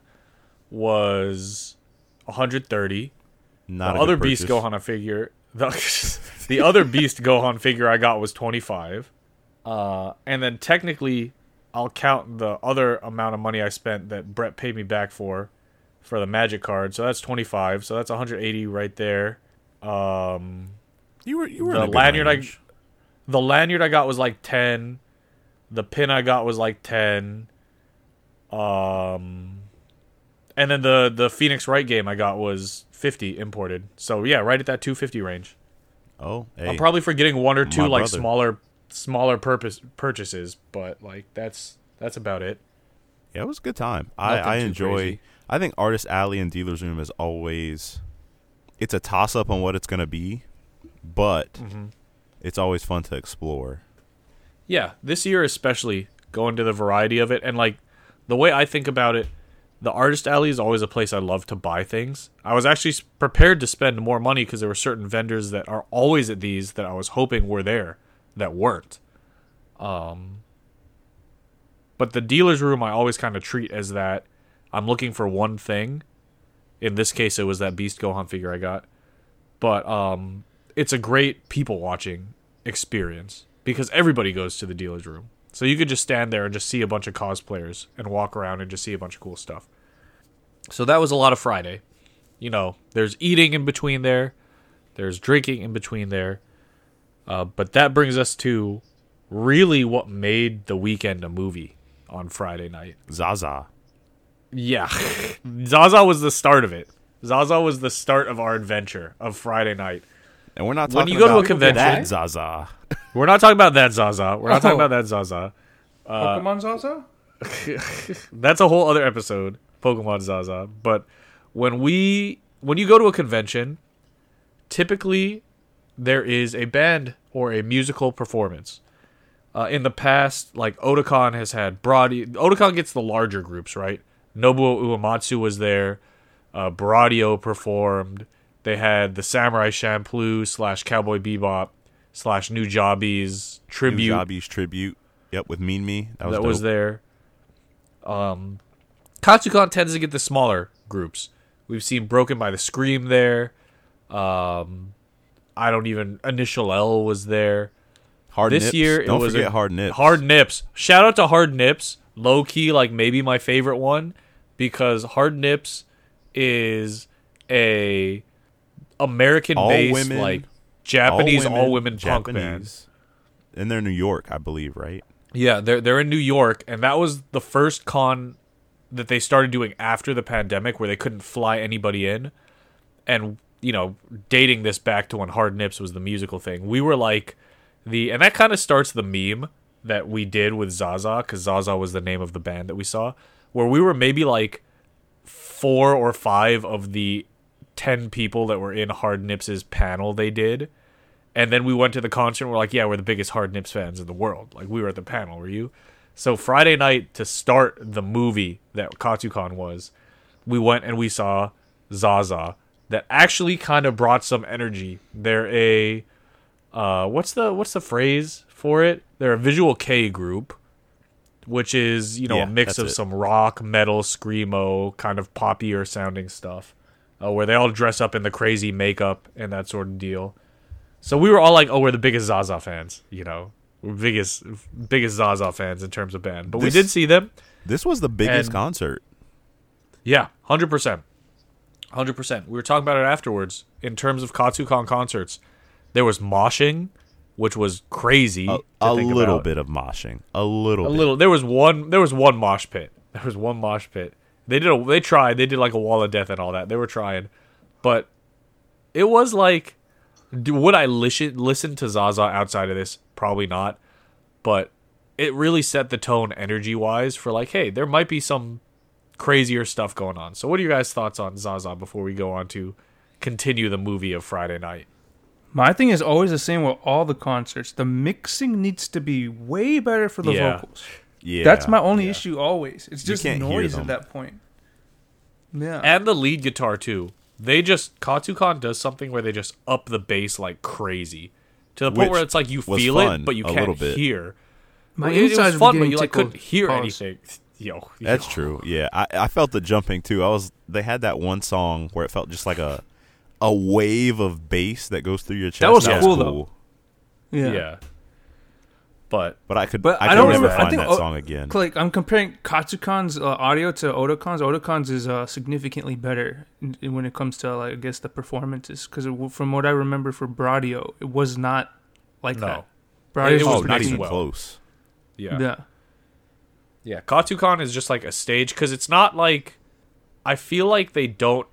was one hundred thirty. Not The a other good Beast purchase. Gohan figure, the, the other Beast Gohan figure I got was twenty-five. Uh, and then technically, I'll count the other amount of money I spent that Brett paid me back for, for the Magic card. So that's twenty-five. So that's one hundred eighty right there. Um, You were you were the in a good lanyard I- range. the lanyard I got was like ten. The pin I got was like ten. Um, and then the the Phoenix Wright game I got was fifty imported. So yeah, right at that two fifty range. Oh, hey. I'm probably forgetting one or two my like brother. smaller smaller purpose purchases, but like that's that's about it. Yeah, it was a good time. I, Nothing I too enjoy. crazy. I think Artist Alley and Dealer's Room is always. It's a toss up on what it's gonna be, but Mm-hmm. it's always fun to explore. Yeah, this year especially, going to the variety of it, and like the way I think about it, the Artist Alley is always a place I love to buy things. I was actually s- prepared to spend more money because there were certain vendors that are always at these that I was hoping were there that weren't. Um, but the dealer's room I always kind of treat as that I'm looking for one thing. In this case, it was that Beast Gohan figure I got. But um, it's a great people watching experience because everybody goes to the dealer's room. So you could just stand there and just see a bunch of cosplayers and walk around and just see a bunch of cool stuff. So that was a lot of Friday. You know, there's eating in between there. There's drinking in between there. Uh, but that brings us to really what made the weekend a movie on Friday night. Zaza. Yeah. Zaza was the start of it. Zaza was the start of our adventure of Friday night. And we're not When talking you go to a about convention- that Zaza. We're not talking about that Zaza. We're not talking Oh. about that Zaza. Uh, Pokemon Zaza? That's a whole other episode, Pokemon Zaza. But when we when you go to a convention, typically there is a band or a musical performance. Uh, in the past, like Otakon has had Broady. Otakon gets the larger groups, right? Nobuo Uematsu was there. Uh, Bradio performed. They had the Samurai Champloo slash Cowboy Bebop slash New Jobbies tribute Nujabes tribute. Yep, with Mean Me. That was that dope. was there. Um, Katsucon tends to get the smaller groups. We've seen Broken by the Scream there. Um, I don't even. Initial L was there. Hard this Nips. year, it Don't was forget a- Hard Nips. Hard Nips. Shout out to Hard Nips. Low key, like maybe my favorite one because Hard Nips is a American based All-women- like Japanese all all women, women punk band. Japanese. And they're New York, I believe, right? Yeah, they're they're in New York, and that was the first con that they started doing after the pandemic, where they couldn't fly anybody in. And you know, dating this back to when Hard Nips was the musical thing, we were like the, and that kind of starts the meme that we did with Zaza, because Zaza was the name of the band that we saw, where we were maybe like four or five of the ten people that were in Hard Nips' panel they did. And then we went to the concert and we're like, yeah, we're the biggest Hard Nips fans in the world. Like, we were at the panel, were you? So Friday night, to start the movie that KatsuCon was, we went and we saw Zaza. That actually kind of brought some energy. They're a... Uh, what's the what's the phrase for it? They're a visual K group, which is, you know, Yeah, a mix that's of it. some rock, metal, screamo, kind of poppier sounding stuff, uh, where they all dress up in the crazy makeup and that sort of deal. So we were all like, "Oh, we're the biggest Zaza fans," you know, we're biggest biggest Zaza fans in terms of band. But This- we did see them. This was the biggest And- concert. Yeah, hundred percent, hundred percent. We were talking about it afterwards. In terms of KatsuCon concerts, there was moshing, which was crazy. A, to a think little about. bit of moshing. A little A bit. little. There was one. There was one mosh pit. There was one mosh pit. They did. A, they tried. They did like a wall of death and all that. They were trying, but it was like, do, would I listen listen to Zaza outside of this? Probably not. But it really set the tone energy wise for like, hey, there might be some crazier stuff going on. So, what are your guys' thoughts on Zaza before we go on to continue the movie of Friday night? My thing is always the same with all the concerts. The mixing needs to be way better for the Yeah. vocals. Yeah, That's my only yeah. issue always. It's You just can't hear noise them. at that point. Yeah. And the lead guitar too. They just KatsuCon does something where they just up the bass like crazy to the point Which where it's like you was feel fun it, but you a can't little bit. hear. My Well, it, it insides was were fun, but getting you like tickled. couldn't hear Pause. anything. Yo, That's yo. true. Yeah, I, I felt the jumping too. I was. They had that one song where it felt just like a a wave of bass that goes through your chest. was Yeah. cool, though. Yeah. Yeah. But But I could. But I, I could don't never remember- I find think that O- song again. Like I'm comparing Katsucon's uh, audio to Otacon's. Otacon's is uh, significantly better in, in when it comes to like I guess the performances. Because from what I remember for Bradio, it was not like No. that. It Bradio's was oh, was not mixed even well. close. yeah, yeah. yeah. KatsuCon is just like a stage because it's not like I feel like they don't.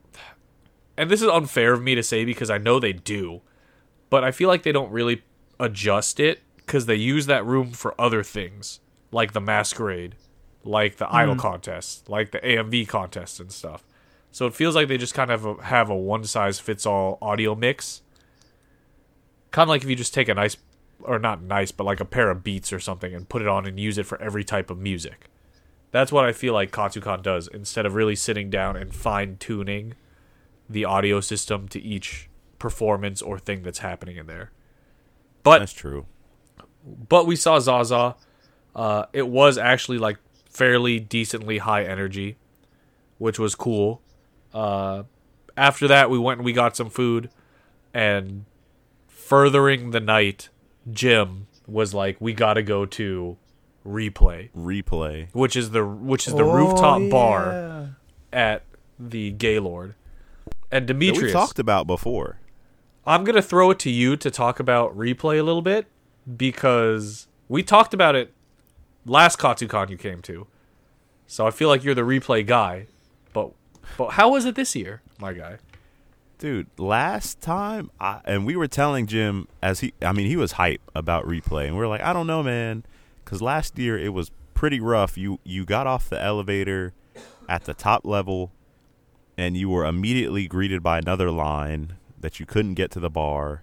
And this is unfair of me to say because I know they do, but I feel like they don't really adjust it because they use that room for other things, like the masquerade, like the idol contest, like the A M V contest and stuff. So it feels like they just kind of have a one size fits all audio mix. Kind of like if you just take a nice, or not nice, but like a pair of Beats or something and put it on and use it for every type of music. That's what I feel like KatsuCon does instead of really sitting down and fine tuning the audio system to each performance or thing that's happening in there. But That's true. but we saw Zaza. Uh, it was actually like fairly decently high energy, which was cool. Uh, after that, we went and we got some food, and furthering the night, Jim was like, "We got to go to Replay, Replay. which is the which is the Oh, rooftop bar yeah. at the Gaylord." And That we Demetrius, talked about before. I'm going to throw it to you to talk about Replay a little bit because we talked about it last KatsuCon you came to. So I feel like you're the Replay guy. But but how was it this year, my guy? Dude, last time, I, and we were telling Jim, as he, I mean, he was hype about Replay, and we are like, I don't know, man, because last year it was pretty rough. You you got off the elevator at the top level, and you were immediately greeted by another line that you couldn't get to the bar.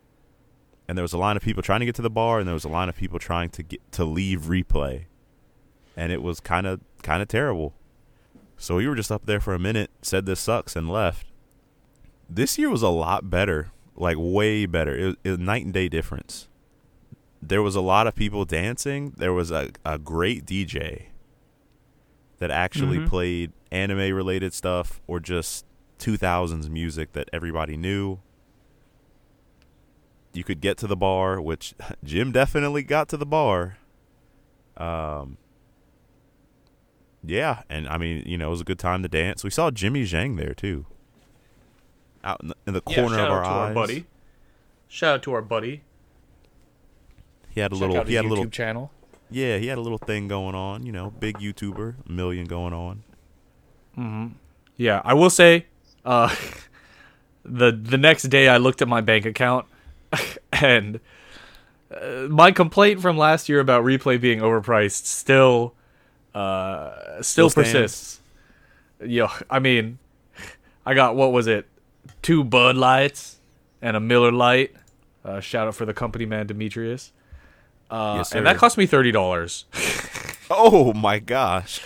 And there was a line of people trying to get to the bar, and there was a line of people trying to get to leave Replay, and it was kind of kind of terrible. So we were just up there for a minute, said this sucks, and left. This year was a lot better, like way better. It was, it was night and day difference. There was a lot of people dancing. There was a, a great D J that actually Mhm. played anime-related stuff or just two thousands music that everybody knew. You could get to the bar, which Jim definitely got to the bar. Um, yeah, and I mean, you know, it was a good time to dance. We saw Jimmy Zhang there too, out in the, in the corner shout of our out to eyes. our buddy. Shout out to our buddy. He had a Check little. out He his had a YouTube little. channel. Yeah, he had a little thing going on. You know, big YouTuber, a million going on. Yeah, I will say, uh, the the next day I looked at my bank account, and uh, my complaint from last year about Replay being overpriced still, uh, still, Still stands. persists. Yo, I mean, I got what was it, two Bud Lights and a Miller Lite. Uh, shout out for the company man, Demetrius. Uh, Yes, sir. and that cost me thirty dollars. Oh my gosh!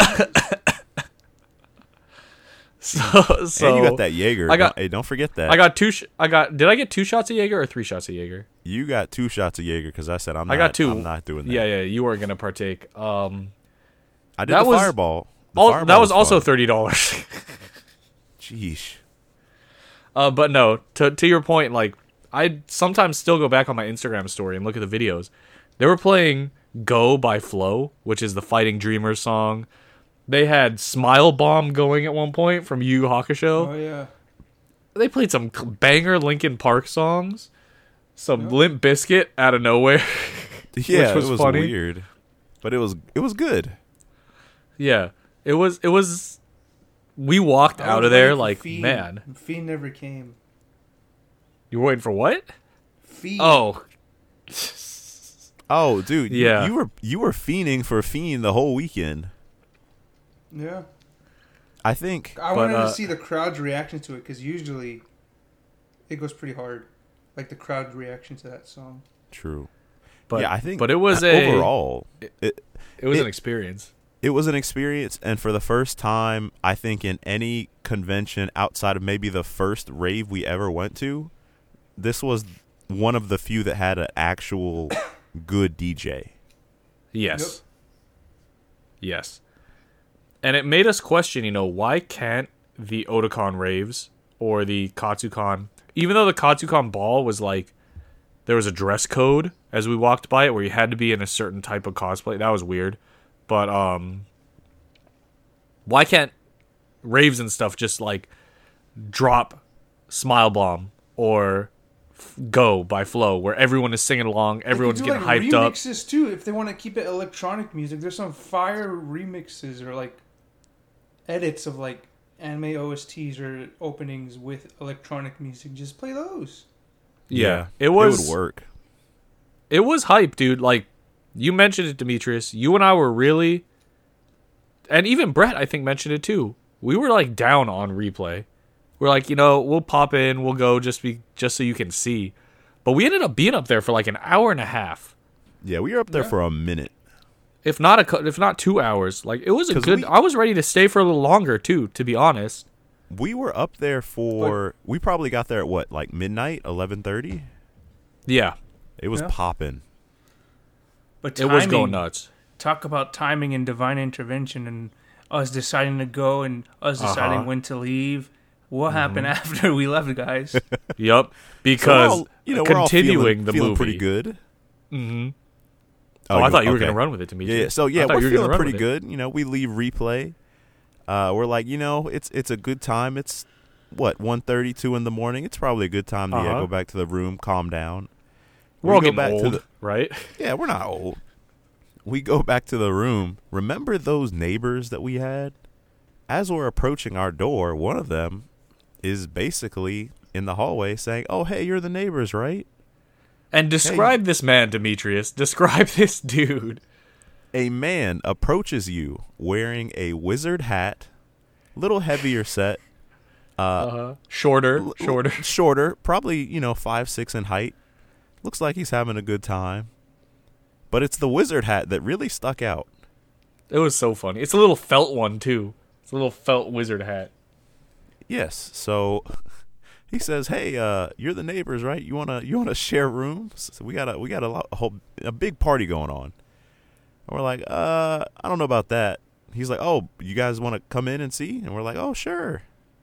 so, so and you got that Jaeger. I got- Don't- hey, don't forget that. I got two. Sh- I got. Did I get two shots of Jaeger or three shots of Jaeger? you got two shots of Jaeger because I said I'm. Not, I got two. I'm not doing that. Yeah, yeah. You weren't gonna partake. Um, I did That the was- fireball. The all, fireball that was also fun. thirty dollars. Jeez. Uh, but no, to to your point, like I sometimes still go back on my Instagram story and look at the videos. They were playing "Go" by Flow, which is the Fighting Dreamers song. They had "Smile Bomb" going at one point from Yu Yu Hakusho. Oh yeah. They played some banger Linkin Park songs, some Limp Bizkit out of nowhere. Yeah, was it was funny. weird, but it was it was good. Yeah, it was. It was. We walked I out was of there waiting for like, Fiend. man, Fiend never came. you were waiting for what? Fiend. Oh, Oh, dude, you- Yeah. you, were you were fiending for Fiend the whole weekend. Yeah. I think. I But, wanted uh, to see the crowd's reaction to it because usually it goes pretty hard, like the crowd reaction to that song. True. but yeah, I think. But it was a overall. It, It was it- an experience. it was an experience, and for the first time, I think in any convention outside of maybe the first rave we ever went to, this was one of the few that had an actual good D J. Yes. Yes. And it made us question, you know, why can't the Otakon raves or the Katsucon, even though the Katsucon ball was like, there was a dress code as we walked by it where you had to be in a certain type of cosplay. That was weird. But, um, why can't raves and stuff just like drop Smile Bomb or F- Go by Flow where everyone is singing along, everyone's They could getting do, hyped like, up. remixes too, if they want to keep it electronic music. There's some fire remixes or like edits of like anime O S Ts or openings with electronic music. Just play those. Yeah, it was. It would work. It was hype, dude. Like, you mentioned it, Demetrius. You and I were really... And even Brett, I think, mentioned it, too. We were, like, down on Replay. We're like, you know, we'll pop in, we'll go just be just so you can see. But we ended up being up there for, like, an hour and a half. Yeah, we were up there Yeah. for a minute. If not a, cou- if not two hours. Like, it was a 'Cause good... we- I was ready to stay for a little longer, too, to be honest. We were up there for. We probably got there at what, like midnight, eleven thirty. Yeah, It was Yeah. popping. But it was timing- going nuts. Talk about timing and divine intervention and us deciding to go and us deciding Uh-huh. when to leave. What happened after we left, guys? Yep. So Because we're all, you know, we're all continuing feeling, the feeling movie... pretty good. Mm-hmm. Oh, I you- thought you were okay. going to run with it, Demetrius. Yeah, yeah. So yeah, I thought we're you were gonna feeling run pretty with it. good. You know, we leave Replay. Uh, we're like, you know, it's it's a good time. It's what one thirty, two in the morning. It's probably a good time to yeah, Uh-huh. go back to the room, calm down. We're We all go getting back to old, the- right? Yeah, we're not old. We go back to the room. Remember those neighbors that we had? As we're approaching our door, one of them is basically in the hallway saying, "Oh, hey, you're the neighbors, right?" And describe this man, Demetrius. Describe this dude. A man approaches you wearing a wizard hat, little heavier set, uh, Uh-huh. Shorter, l- l- shorter. shorter, probably, you know, five, six in height. Looks like he's having a good time. But it's the wizard hat that really stuck out. It was so funny. It's a little felt one too. It's a little felt wizard hat. Yes. So he says, "Hey, uh, you're the neighbors, right? You wanna you wanna share rooms? So we got a we got a, lot, a whole a big party going on." And we're like, "Uh, I don't know about that." He's like, "Oh, you guys want to come in and see?" And we're like, "Oh, sure."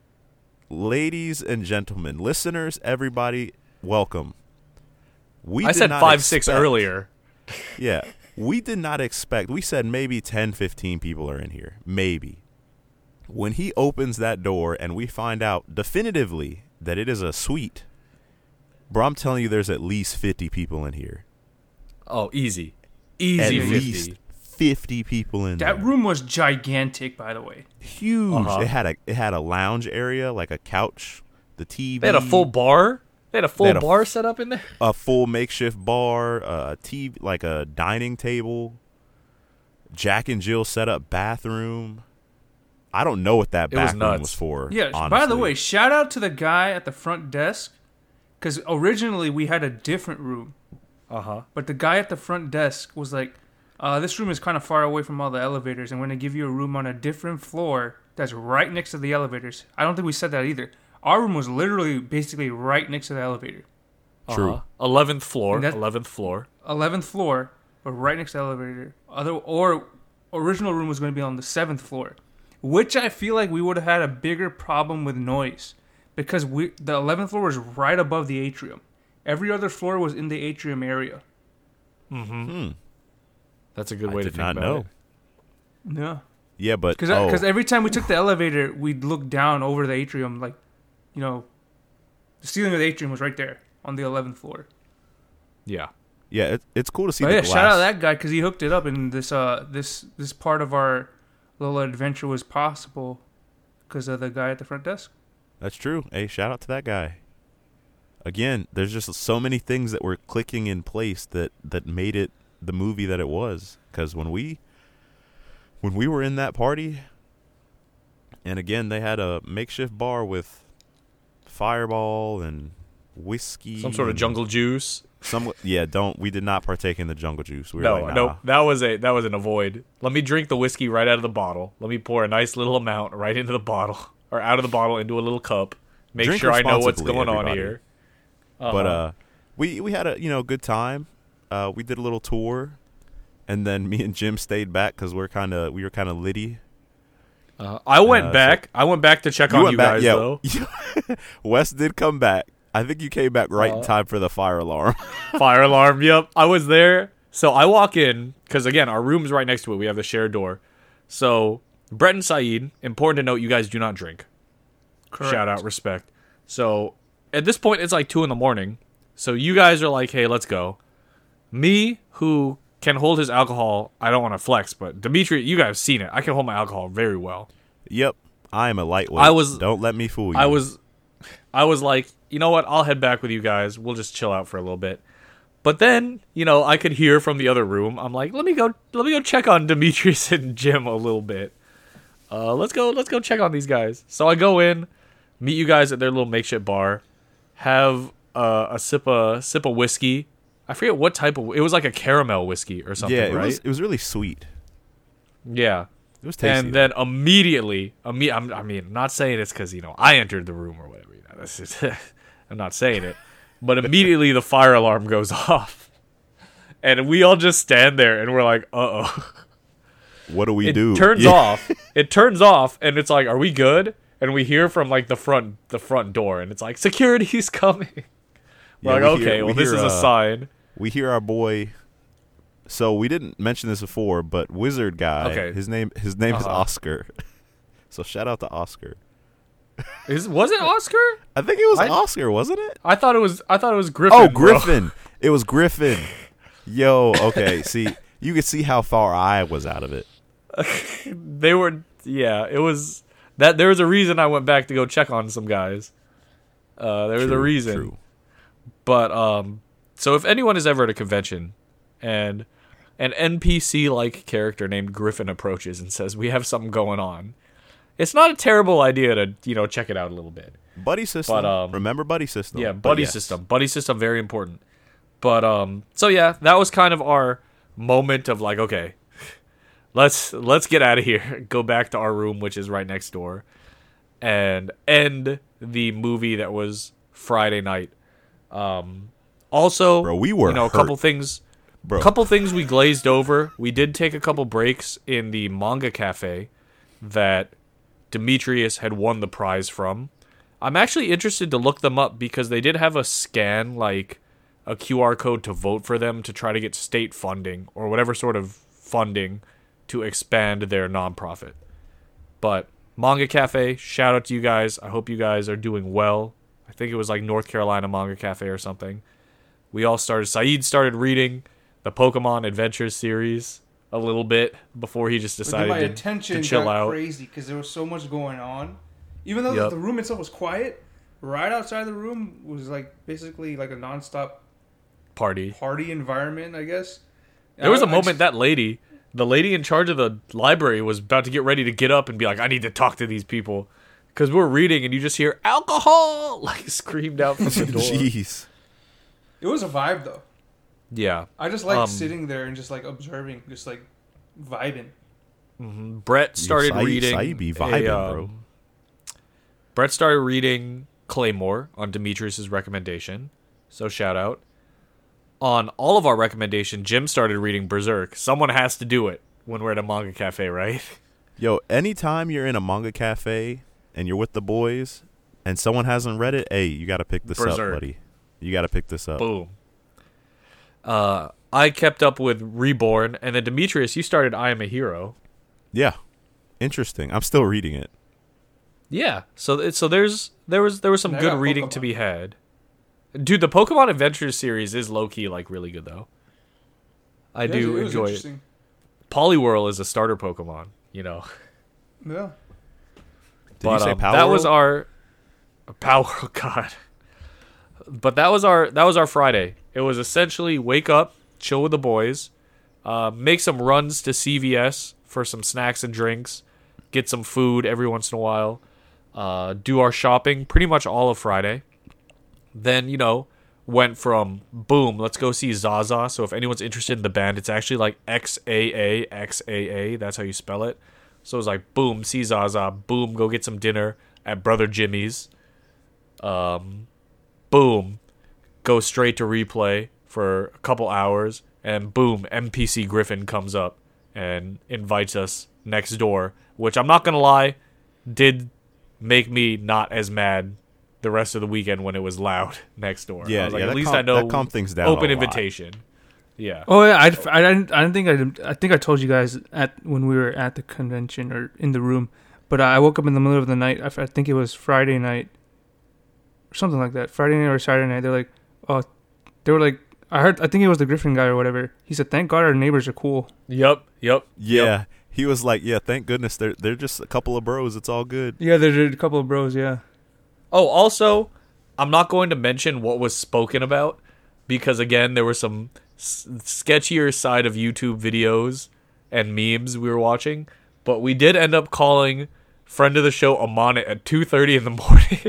Ladies and gentlemen, listeners, everybody, welcome. We I did said not five, six expect- earlier. Yeah. We did not expect. We said maybe ten, fifteen people are in here. Maybe. When he opens that door and we find out definitively that it is a suite, bro, I'm telling you there's at least fifty people in here. Oh, easy. Easy At fifty. least fifty people in That there. room was gigantic, by the way. Huge. Uh-huh. It had a it had a lounge area, like a couch, the T V. They had a full bar. They had a full They had a bar f- set up in there. a full makeshift bar, a T V, like a dining table, Jack and Jill set up bathroom. I don't know what that It was bathroom nuts. was for. Yeah. honestly. By the way, shout out to the guy at the front desk, because originally we had a different room, Uh huh. but the guy at the front desk was like, uh, "This room is kind of far away from all the elevators, and we're gonna give you a room on a different floor that's right next to the elevators." I don't think we said that either. Our room was literally basically right next to the elevator. True. Uh-huh. Eleventh floor. And that- Eleventh floor. eleventh floor, but right next to the elevator. Other or original room was going to be on the seventh floor, which I feel like we would have had a bigger problem with noise because we the eleventh floor was right above the atrium. Every other floor was in the atrium area. Mm-hmm. Hmm. That's a good I way to did think not about know. it. Yeah, Yeah, but because oh, every time we took the elevator, we'd look down over the atrium, like, you know, the ceiling of the atrium was right there on the eleventh floor. Yeah. yeah, it, it's cool to see But the yeah, glass. shout out that guy because he hooked it up, and this uh this this part of our little adventure was possible because of the guy at the front desk. That's true. Hey, shout out to that guy. Again, there's just so many things that were clicking in place that that made it the movie that it was. Because when we when we were in that party, and again they had a makeshift bar with Fireball and whiskey, Some sort of and jungle juice. Some yeah, don't we did not partake in the jungle juice. We were No, like, nah. no, that was a that was an avoid. Let me drink the whiskey right out of the bottle. Let me pour a nice little amount right into the bottle, or out of the bottle into a little cup. Make Drink sure I know what's responsibly, going on everybody. here. But Uh-huh. uh, we we had a you know good time. Uh, we did a little tour, and then me and Jim stayed back because we're kind of we were kind of litty. Uh, I went uh, so- back. I went back to check on went you back, guys yeah. though. Wes did come back. I think you came back right Uh, in time for the fire alarm. Fire alarm. Yep, I was there. So I walk in because again, our room's right next to it. We have the shared door. So Brett and Saeed. Important to note, you guys do not drink. Correct. Shout out, respect. So at this point, it's like two in the morning. So you guys are like, "Hey, let's go." Me, who can hold his alcohol, I don't want to flex, but Dimitri, you guys have seen it. I can hold my alcohol very well. Yep, I am a lightweight. I was- Don't let me fool you. I was, I was like, you know what? I'll head back with you guys. We'll just chill out for a little bit. But then, you know, I could hear from the other room. I'm like, let me go, let me go check on Demetrius and Jim a little bit. Uh, let's go, let's go check on these guys. So I go in, meet you guys at their little makeshift bar, have uh, a sip of sip of whiskey. I forget what type of. It was like a caramel whiskey or something, yeah, it right? was it was really sweet. Yeah. It was tasty. And then immediately, imme- I'm, I mean, I'm not saying it's because, you know, I entered the room or whatever. You know, this is, I'm not saying it. But immediately the fire alarm goes off. And we all just stand there and we're like, uh-oh. what do we It do? turns Yeah. off. It turns off and it's like, are we good? And we hear from like the front the front door and it's like, security's coming. We're Yeah, like, we okay, hear- we well, this hear, is a uh, sign. We hear our boy. So we didn't mention this before, but Wizard guy. Okay. His name his name is Uh-huh. Oscar. So shout out to Oscar. Is Was it Oscar? I think it was I- Oscar, wasn't it? I thought it was, I thought it was Griffin. Oh, bro. Griffin. It was Griffin. Yo, okay. See, you could see how far I was out of it. They were, yeah, it was that there was a reason I went back to go check on some guys. Uh, there was a True, reason. True. But um, so if anyone is ever at a convention and an N P C like character named Griffin approaches and says, "We have something going on," it's not a terrible idea to, you know, check it out a little bit. Buddy system. But, um, Remember buddy system. Yeah, But buddy yes. system. Buddy system, very important. But um, so yeah, that was kind of our moment of like, okay, let's let's get out of here, go back to our room, which is right next door, and end the movie that was Friday night. Um, also, Bro, we were you know a hurt. couple things, Bro. couple things we glazed over. We did take a couple breaks in the manga cafe that Demetrius had won the prize from. I'm actually interested to look them up because they did have a scan, like a Q R code to vote for them to try to get state funding or whatever sort of funding to expand their nonprofit. But Manga Cafe, shout out to you guys. I hope you guys are doing well. I think it was like North Carolina Manga Cafe or something. We all started, Saeed started reading the Pokemon Adventures series a little bit before he just But then decided my to, attention to chill got out. crazy because there was so much going on. Even though Yep. the room itself was quiet, right outside the room was like basically like a nonstop Party. party environment, I guess. There was a I- I moment just- that lady, the lady in charge of the library, was about to get ready to get up and be like, I need to talk to these people. Because we're reading and you just hear alcohol like screamed out from the door. Jeez. It was a vibe though. Yeah. I just like Um, sitting there and just like observing, just like vibing. Brett started Sai- reading. Sai be vibing, a, um, bro. Brett started reading Claymore on Demetrius's recommendation. So shout out. On all of our recommendation, Jim started reading Berserk. Someone has to do it when we're at a manga cafe, right? Yo, anytime you're in a manga cafe and you're with the boys and someone hasn't read it, hey, you got to pick this Berserk. up, buddy. You got to pick this up. Boom. Uh, I kept up with Reborn, and then Demetrius, you started I Am a Hero. Yeah. Interesting. I'm still reading it. Yeah. So it- so there's there was there was some And I good got reading to Pokemon. be had. Dude, the Pokemon Adventures series is low key like really good though. I Yeah, do it was enjoy it. interesting. Poliwhirl is a starter Pokemon, you know. Yeah. Did but you say um, Power that was World? our Power God. But that was our that was our Friday. It was essentially wake up, chill with the boys, uh, make some runs to C V S for some snacks and drinks, get some food every once in a while, uh, do our shopping pretty much all of Friday. Then, you know, went from boom, let's go see Zaza. So if anyone's interested in the band, it's actually like X A A X A A. That's how you spell it. So it was like boom, see Zaza. Boom, go get some dinner at Brother Jimmy's. Um, boom, go straight to Replay for a couple hours. And boom, N P C Griffin comes up and invites us next door. Which I'm not going to lie, did make me not as mad the rest of the weekend when it was loud next door. Yeah, I was like, yeah, at that least calm- I know that calmed things down open a lot. invitation. Yeah. Oh yeah, I, I, didn't I didn't think I did- I think I told you guys at when we were at the convention or in the room, but I woke up in the middle of the night. I, I think it was Friday night, or something like that. Friday night or Saturday night. They're like, oh, they were like, I heard. I think it was the Griffin guy or whatever. He said, "Thank God our neighbors are cool." Yep. Yep. Yeah. Yep. He was like, yeah, thank goodness they're they're just a couple of bros. It's all good. Yeah, there's a couple of bros. Yeah. Oh, also, I'm not going to mention what was spoken about because, again, there were some s- sketchier side of YouTube videos and memes we were watching. But we did end up calling friend of the show Amana at two thirty in the morning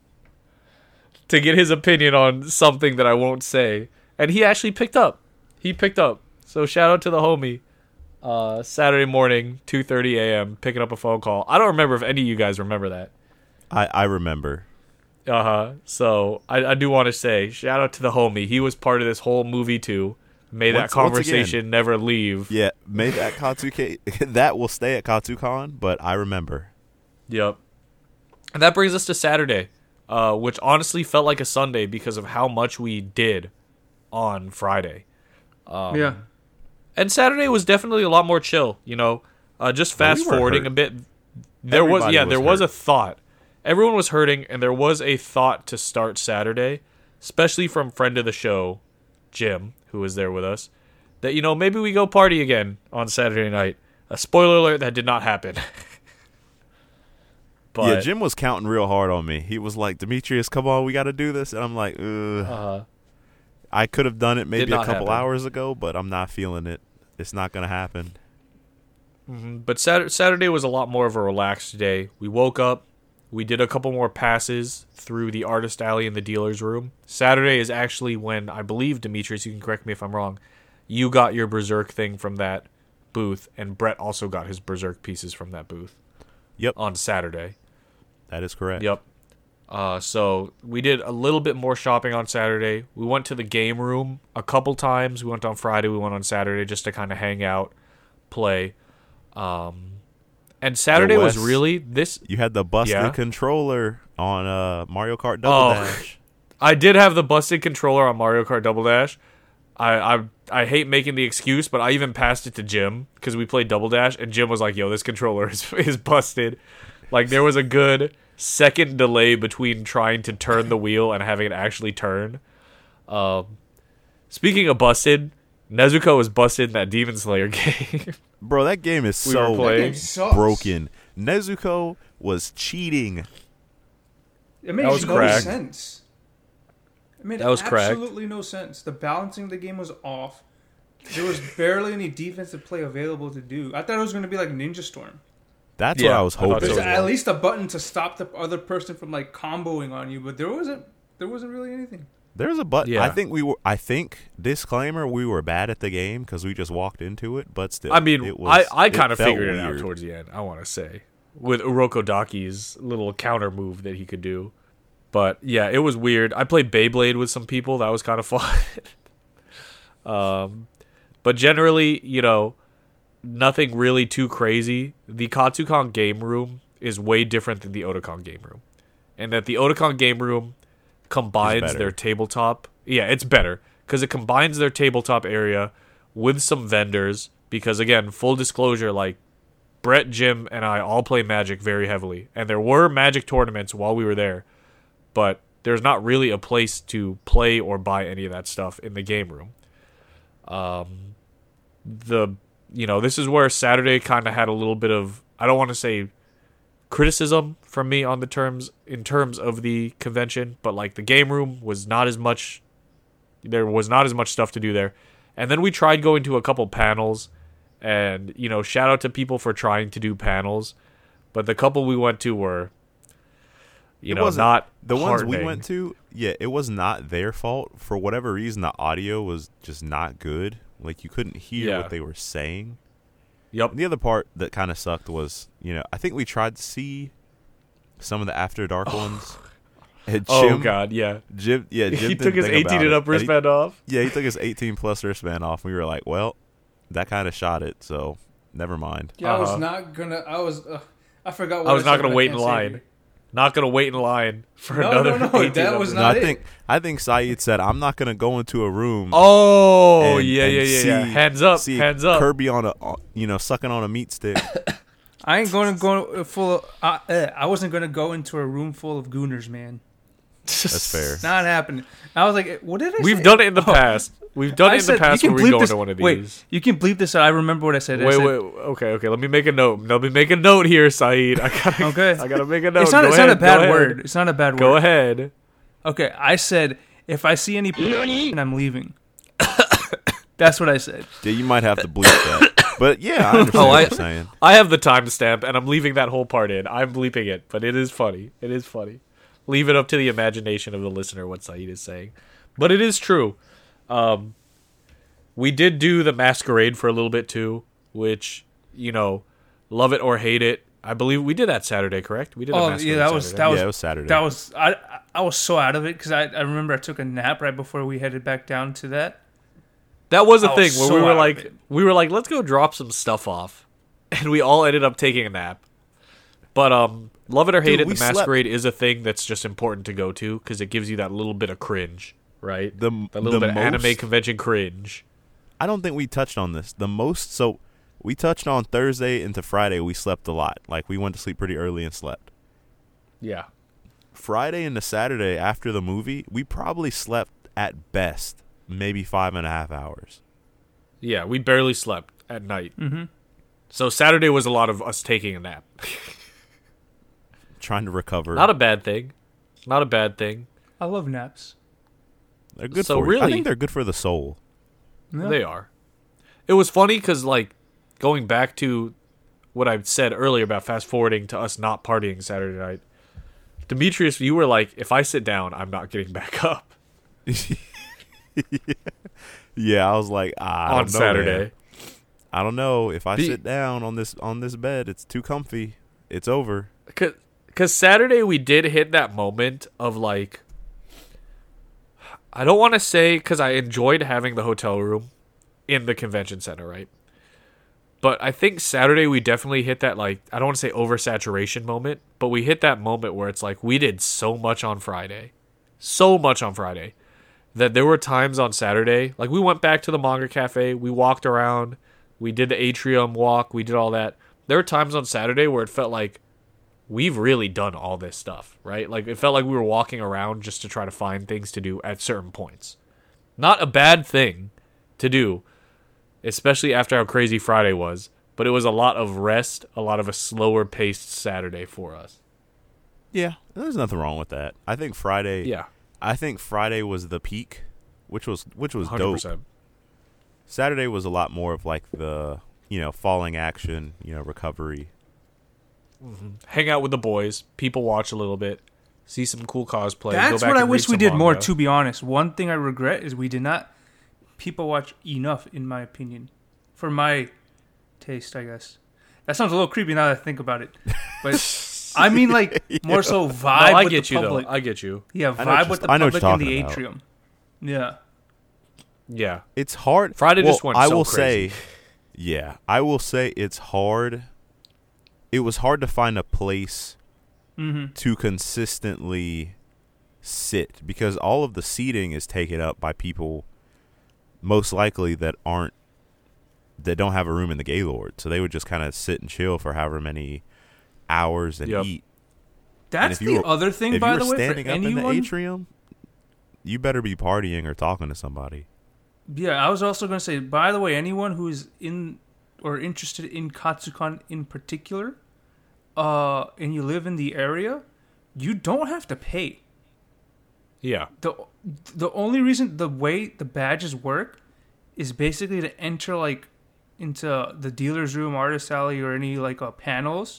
to get his opinion on something that I won't say. And he actually picked up. He picked up. So shout out to the homie. Uh, Saturday morning, two thirty a.m., picking up a phone call. I don't remember if any of you guys remember that. I, I remember. Uh huh. So I, I do want to say shout out to the homie. He was part of this whole movie too. May that Once- once conversation again. never leave. Yeah, maybe at Katsuke that will stay at KatsuCon, but I remember. Yep. And that brings us to Saturday, uh, which honestly felt like a Sunday because of how much we did on Friday. Um, yeah. And Saturday was definitely a lot more chill. You know, uh, just Well, we fast were forwarding hurt. a bit. There was Everybody yeah, was there was hurt. a thought. Everyone was hurting, and there was a thought to start Saturday, especially from friend of the show, Jim, who was there with us, that, you know, maybe we go party again on Saturday night. A spoiler alert, that did not happen. But, yeah, Jim was counting real hard on me. He was like, Demetrius, come on, we got to do this. And I'm like, ugh. uh, I could have done it maybe a not couple happen. hours ago, but I'm not feeling it. It's not going to happen. mhm. But Saturday, Saturday was a lot more of a relaxed day. We woke up. We did a couple more passes through the artist alley in the dealer's room. Saturday is actually when, I believe, Demetrius, you can correct me if I'm wrong, you got your Berserk thing from that booth, and Brett also got his Berserk pieces from that booth. Yep. On Saturday. That is correct. Yep. Uh, so we did a little bit more shopping on Saturday. We went to the game room a couple times. We went on Friday. We went on Saturday just to kind of hang out, play. Um, and Saturday was Wes, really this. You had the busted Yeah. controller on uh, Mario Kart Double Oh. Dash. I did have the busted controller on Mario Kart Double Dash. I I, I hate making the excuse, but I even passed it to Jim because we played Double Dash, and Jim was like, "Yo, this controller is is busted." Like there was a good second delay between trying to turn the wheel and having it actually turn. Um, speaking of busted, Nezuko was busted in that Demon Slayer game. Bro, that game is We were so playing. That game sucks. broken. Nezuko was cheating. It made That was no cracked. sense. It made That was cracked. absolutely no sense. The balancing of the game was off. There was barely any defensive play available to do. I thought it was going to be like Ninja Storm. That's Yeah, what I was I thought hoping. so There's as at well. least a button to stop the other person from like comboing on you, but there wasn't. There wasn't really anything. There's a but. Yeah. I think we were. I think disclaimer: we were bad at the game because we just walked into it. But still, I mean, it was, I, I kind of felt figured it out weird. towards the end, I want to say. With Uroko Daki's little counter move that he could do. But, yeah, it was weird. I played Beyblade with some people. That was kind of fun. um, but generally, you know, nothing really too crazy. The Katsucon game room is way different than the Otakon game room. And that the Otakon game room combines better. their tabletop. Yeah, it's better because it combines their tabletop area with some vendors. Because again, full disclosure, like Brett, Jim, and I all play Magic very heavily, and there were Magic tournaments while we were there, but there's not really a place to play or buy any of that stuff in the game room. Um, the you know this is where Saturday kind of had a little bit of, I don't want to say criticism from me on the terms in terms of the convention, but like the game room was not as much there was not as much stuff to do there. And then we tried going to a couple panels, and you know shout out to people for trying to do panels, but the couple we went to were you It know wasn't- not The ones we heartening. went to, yeah, it was not their fault. For whatever reason, the audio was just not good. Like you couldn't hear Yeah. what they were saying. Yep. And the other part that kind of sucked was, you know, I think we tried to see some of the After Dark ones. And Oh Jim, god, yeah. Jim, yeah, Jim He didn't took his think about eighteen and it. up And he- wristband off. Yeah, he took his eighteen plus wristband off. And we were like, well, that kind of shot it, so never mind. Yeah, I was Uh-huh. not gonna. I was. Uh, I forgot. What I was said, not gonna but I wait in can't say it line. Not gonna wait in line for No, another. no, no, eighteen that up was No, not I it. think I think Saeed said, I'm not gonna go into a room. Oh and- yeah, and yeah, yeah, see, yeah. Hands up, see hands up. Kirby on a, on- you know, sucking on a meat stick. I ain't going to go full. Of, uh, uh, I wasn't going to go into a room full of gooners, man. That's fair. Not happening. I was like, what did I We've say? done it in the Oh, past. We've done I it in said- the past you where can we bleep go this- into one of Wait, these. you can bleep this out. I remember what I said. I Wait, said, wait. Okay, okay. Let me make a note. Let me make a note here, Saeed. I gotta. Okay. I gotta make a note. It's not. Go It's ahead, not a bad go ahead. word. It's not a bad Go word. ahead. Okay, I said if I see any and I'm leaving. That's what I said. Yeah, you might have to bleep that. But yeah, I understand Oh, what I- you're saying. I have the timestamp, and I'm leaving that whole part in. I'm bleeping it, but it is funny. It is funny. Leave it up to the imagination of the listener what Saeed is saying. But it is true. Um, we did do the masquerade for a little bit too, which, you know, love it or hate it. I believe we did that Saturday, correct? We did. a Oh masquerade yeah, that was Saturday. that was Yeah, it was Saturday. That was I. I was so out of it because I, I remember I took a nap right before we headed back down to that. That was a I thing was where so we out were of like, it. we were like, let's go drop some stuff off, and we all ended up taking a nap. But um, love it or hate Dude, it, we the slept- masquerade is a thing that's just important to go to because it gives you that little bit of cringe, right? The, That little the bit of most, anime convention cringe. I don't think we touched on this. The most, so we touched on Thursday into Friday. We slept a lot. Like we went to sleep pretty early and slept. Yeah, Friday into Saturday after the movie, we probably slept at best maybe five and a half hours. yeah, we barely slept at night. Mm-hmm. So Saturday was a lot of us taking a nap. Trying to recover. Not a bad thing. Not a bad thing. I love naps. They're good so for you. I really- think they're good for the soul. Yeah. They are. It was funny because, like, going back to what I said earlier about fast forwarding to us not partying Saturday night, Demetrius, you were like, if I sit down, I'm not getting back up Yeah, I was like, ah, I on don't know, Saturday. man. I don't know if I The- sit down on this on this bed, it's too comfy. It's over. Because Saturday we did hit that moment of, like, I don't want to say because I enjoyed having the hotel room in the convention center, right? But I think Saturday we definitely hit that, like, I don't want to say oversaturation moment, but we hit that moment where it's like we did so much on Friday. So much on Friday. That there were times on Saturday, like we went back to the manga cafe, we walked around, we did the atrium walk, we did all that. There were times on Saturday where it felt like we've really done all this stuff, right? Like it felt like we were walking around just to try to find things to do at certain points. Not a bad thing to do, especially after how crazy Friday was, but it was a lot of rest, a lot of a slower paced Saturday for us. Yeah, there's nothing wrong with that. I think Friday. Yeah, I think Friday was the peak, which was which was one hundred dope. percent. Saturday was a lot more of like the you know falling action, you know recovery. Mm-hmm. Hang out with the boys, people watch a little bit, see some cool cosplay. That's go back what I and wish read we some did more. manga. To be honest, one thing I regret is we did not people watch enough, in my opinion, for my taste. I guess that sounds a little creepy now that I think about it, but I mean like more so vibe. No, I with get the you public. though. I get you. Yeah, I know what vibe you're- with the I know what you're public in the talking about. atrium. Yeah. Yeah, It's hard. Friday well, just went I so will crazy. say, yeah, I will say it's hard. It was hard to find a place Mm-hmm. to consistently sit because all of the seating is taken up by people most likely that aren't that don't have a room in the Gaylord, so they would just kind of sit and chill for however many hours and Yep. eat. That's if you the were- other thing, If by you the were way, for standing up in the anyone. atrium, you better be partying or talking to somebody. Yeah, I was also going to say, by the way, anyone who's in or interested in Katsucon in particular, uh, and you live in the area, you don't have to pay. yeah, the The only reason the way the badges work is basically to enter like into the dealer's room, artist alley, or any like uh, panels,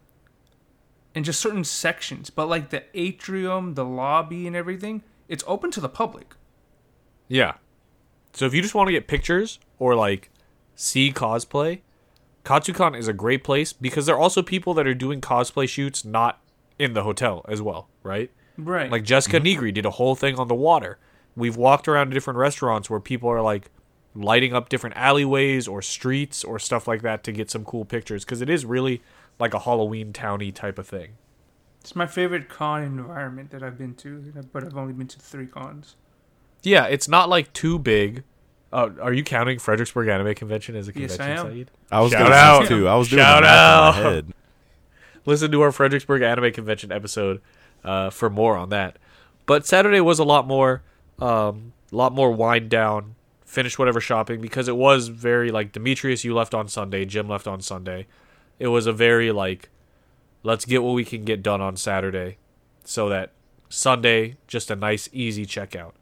and just certain sections. But like the atrium, the lobby, and everything, it's open to the public. yeah. So if you just want to get pictures or like see cosplay, Katsucon is a great place because there are also people that are doing cosplay shoots not in the hotel as well, right? Right. Like Jessica Negri did a whole thing on the water. We've walked around to different restaurants where people are like lighting up different alleyways or streets or stuff like that to get some cool pictures because it is really like a Halloween towny type of thing. It's my favorite con environment that I've been to, but I've only been to three cons. Yeah, it's not like too big. Uh, are you counting Fredericksburg Anime Convention as a Yes, convention, I am. Saeed? I was Shout doing out. that too. I was doing Shout the math out. in my head. Listen to our Fredericksburg Anime Convention episode uh, for more on that. But Saturday was a lot more, um, lot more wind down, finish whatever shopping because it was very like Demetrius, you left on Sunday, Jim left on Sunday. It was a very like, let's get what we can get done on Saturday, so that Sunday just a nice easy checkout.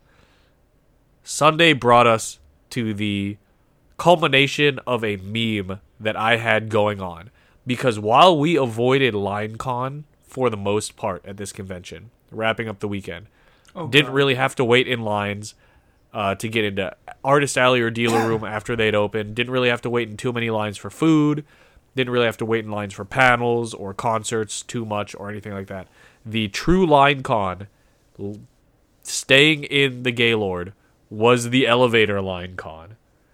Sunday brought us to the culmination of a meme that I had going on. Because while we avoided LineCon for the most part at this convention, wrapping up the weekend, Oh, didn't God. really have to wait in lines uh, to get into Artist Alley or Dealer Room after they'd opened. Didn't really have to wait in too many lines for food. Didn't really have to wait in lines for panels or concerts too much or anything like that. The true LineCon, l- staying in the Gaylord, was the elevator LineCon.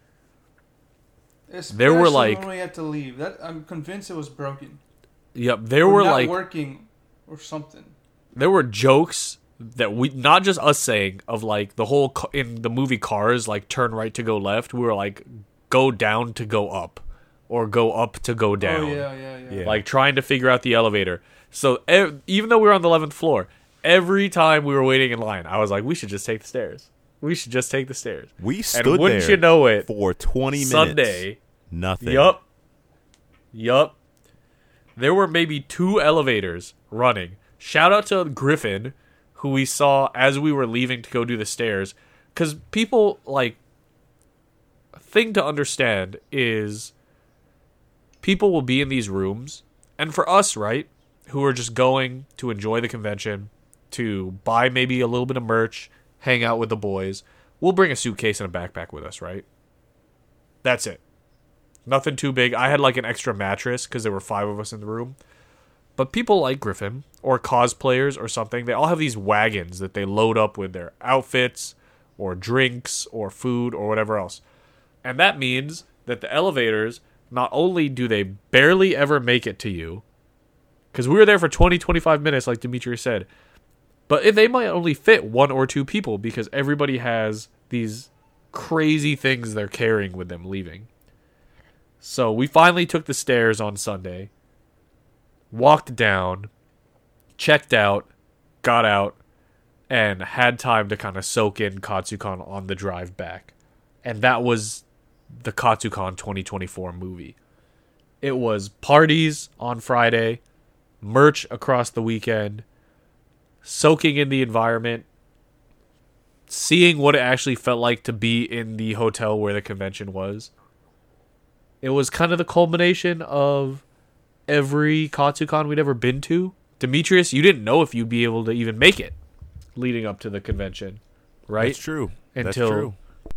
There were, like- when we had to leave. That I'm convinced it was broken. Yep, there Or were not like working or something. there were jokes that we not just us saying of like the whole ca- in the movie Cars, like turn right to go left. We were like go down to go up or go up to go down. Oh yeah, yeah, yeah. Yeah. Like trying to figure out the elevator. So ev- even though we were on the eleventh floor, every time we were waiting in line, I was like, we should just take the stairs. We should just take the stairs. We And stood wouldn't there you know it, for twenty minutes. Sunday. Nothing. Yup. Yup. There were maybe two elevators running. Shout out to Griffin, who we saw as we were leaving to go do the stairs. Because people, like, a thing to understand is people will be in these rooms. And for us, right, who are just going to enjoy the convention, to buy maybe a little bit of merch, hang out with the boys, we'll bring a suitcase and a backpack with us, right? That's it. Nothing too big. I had like an extra mattress because there were five of us in the room. But people like Griffin or cosplayers or something, they all have these wagons that they load up with their outfits or drinks or food or whatever else. And that means that the elevators, not only do they barely ever make it to you, because we were there for twenty, twenty-five minutes like Demetrius said, but if they might only fit one or two people because everybody has these crazy things they're carrying with them leaving. So we finally took the stairs on Sunday, walked down, checked out, got out, and had time to kind of soak in Katsucon on the drive back. And that was the Katsucon twenty twenty-four movie. It was parties on Friday, merch across the weekend, soaking in the environment, seeing what it actually felt like to be in the hotel where the convention was. It was kind of the culmination of every KatsuCon we'd ever been to. Demetrius, you didn't know if you'd be able to even make it leading up to the convention, right? That's true. Until, That's true.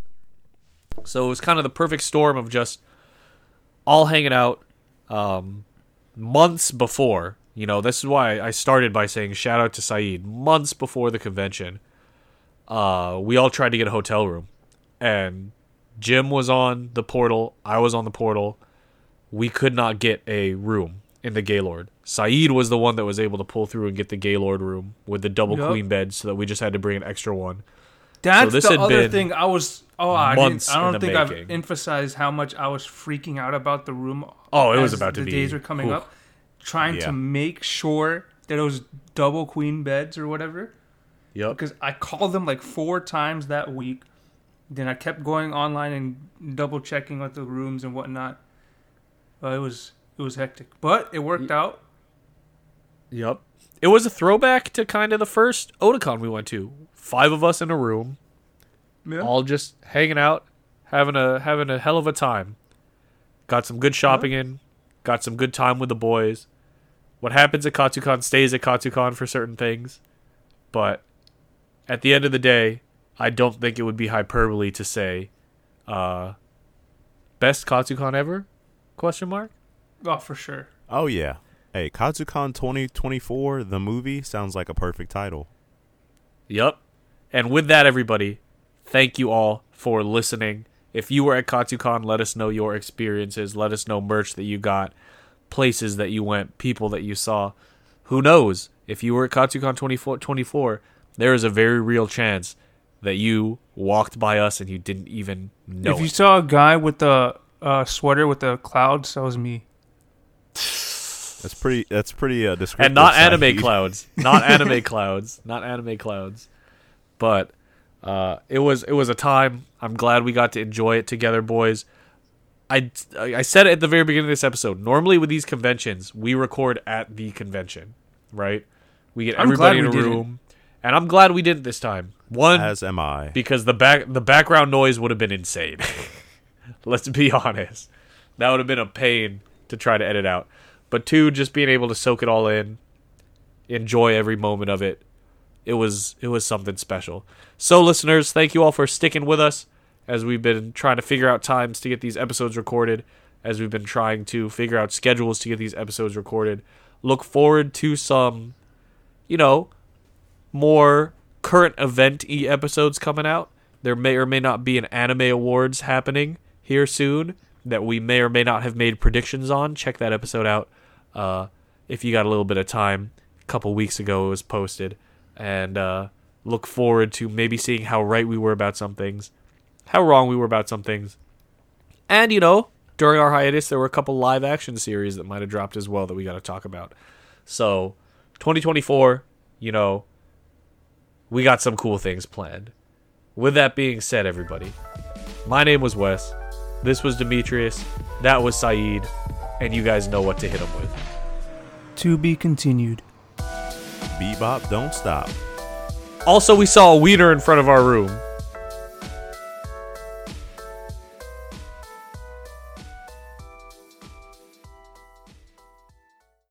So it was kind of the perfect storm of just all hanging out um, months before. You know, this is why I started by saying shout out to Saeed. Months before the convention, uh, we all tried to get a hotel room. And Jim was on the portal. I was on the portal. We could not get a room in the Gaylord. Saeed was the one that was able to pull through and get the Gaylord room with the double Yep. queen bed, so that we just had to bring an extra one. That's this the had other been thing. I was oh I months didn't, I in don't the think I've making. emphasized how much I was freaking out about the room. Oh, it was as about to the be- days were coming Oof. up, trying Yeah. to make sure that it was double queen beds or whatever. Yep. Because I called them like four times that week. Then I kept going online and double checking with the rooms and whatnot. Uh, it was it was hectic, but it worked out. Yep. It was a throwback to kind of the first Otakon we went to. Five of us in a room, Yeah. all just hanging out, having a having a hell of a time. Got some good shopping in, got some good time with the boys. What happens at KatsuCon stays at KatsuCon for certain things, but at the end of the day, I don't think it would be hyperbole to say uh, best KatsuCon ever? Question mark? Oh, for sure. Oh yeah. Hey, KatsuCon twenty twenty-four, the movie, sounds like a perfect title. Yep. And with that, everybody, thank you all for listening. If you were at KatsuCon, let us know your experiences. Let us know merch that you got, places that you went, people that you saw. Who knows? If you were at KatsuCon twenty twenty-four, there is a very real chance that you walked by us and you didn't even know if you it. saw a guy with the uh, sweater with the clouds, that was me. That's pretty. That's pretty uh, descriptive. And not anime Saeed. clouds. Not anime clouds. Not anime clouds. But uh, it was it was a time. I'm glad we got to enjoy it together, boys. I, I said it at the very beginning of this episode. Normally with these conventions, we record at the convention, right? We get I'm glad everybody in a we didn't. room. And I'm glad we didn't this time. One, As am I. because the back the background noise would have been insane. Let's be honest. That would have been a pain to try to edit out. But two, just being able to soak it all in, enjoy every moment of it. It was it was something special. So listeners, thank you all for sticking with us as we've been trying to figure out times to get these episodes recorded, as we've been trying to figure out schedules to get these episodes recorded. Look forward to some, you know, more current event-y episodes coming out. There may or may not be an anime awards happening here soon that we may or may not have made predictions on. Check that episode out uh, if you got a little bit of time. A couple weeks ago it was posted. And uh, look forward to maybe seeing how right we were about some things, how wrong we were about some things. And, you know, during our hiatus, there were a couple live action series that might have dropped as well that we got to talk about. So, twenty twenty-four, you know, we got some cool things planned. With that being said, everybody, my name was Wes. This was Demetrius. That was Saeed. And you guys know what to hit them with. To be continued. Bebop, don't stop. Also, we saw a wiener in front of our room.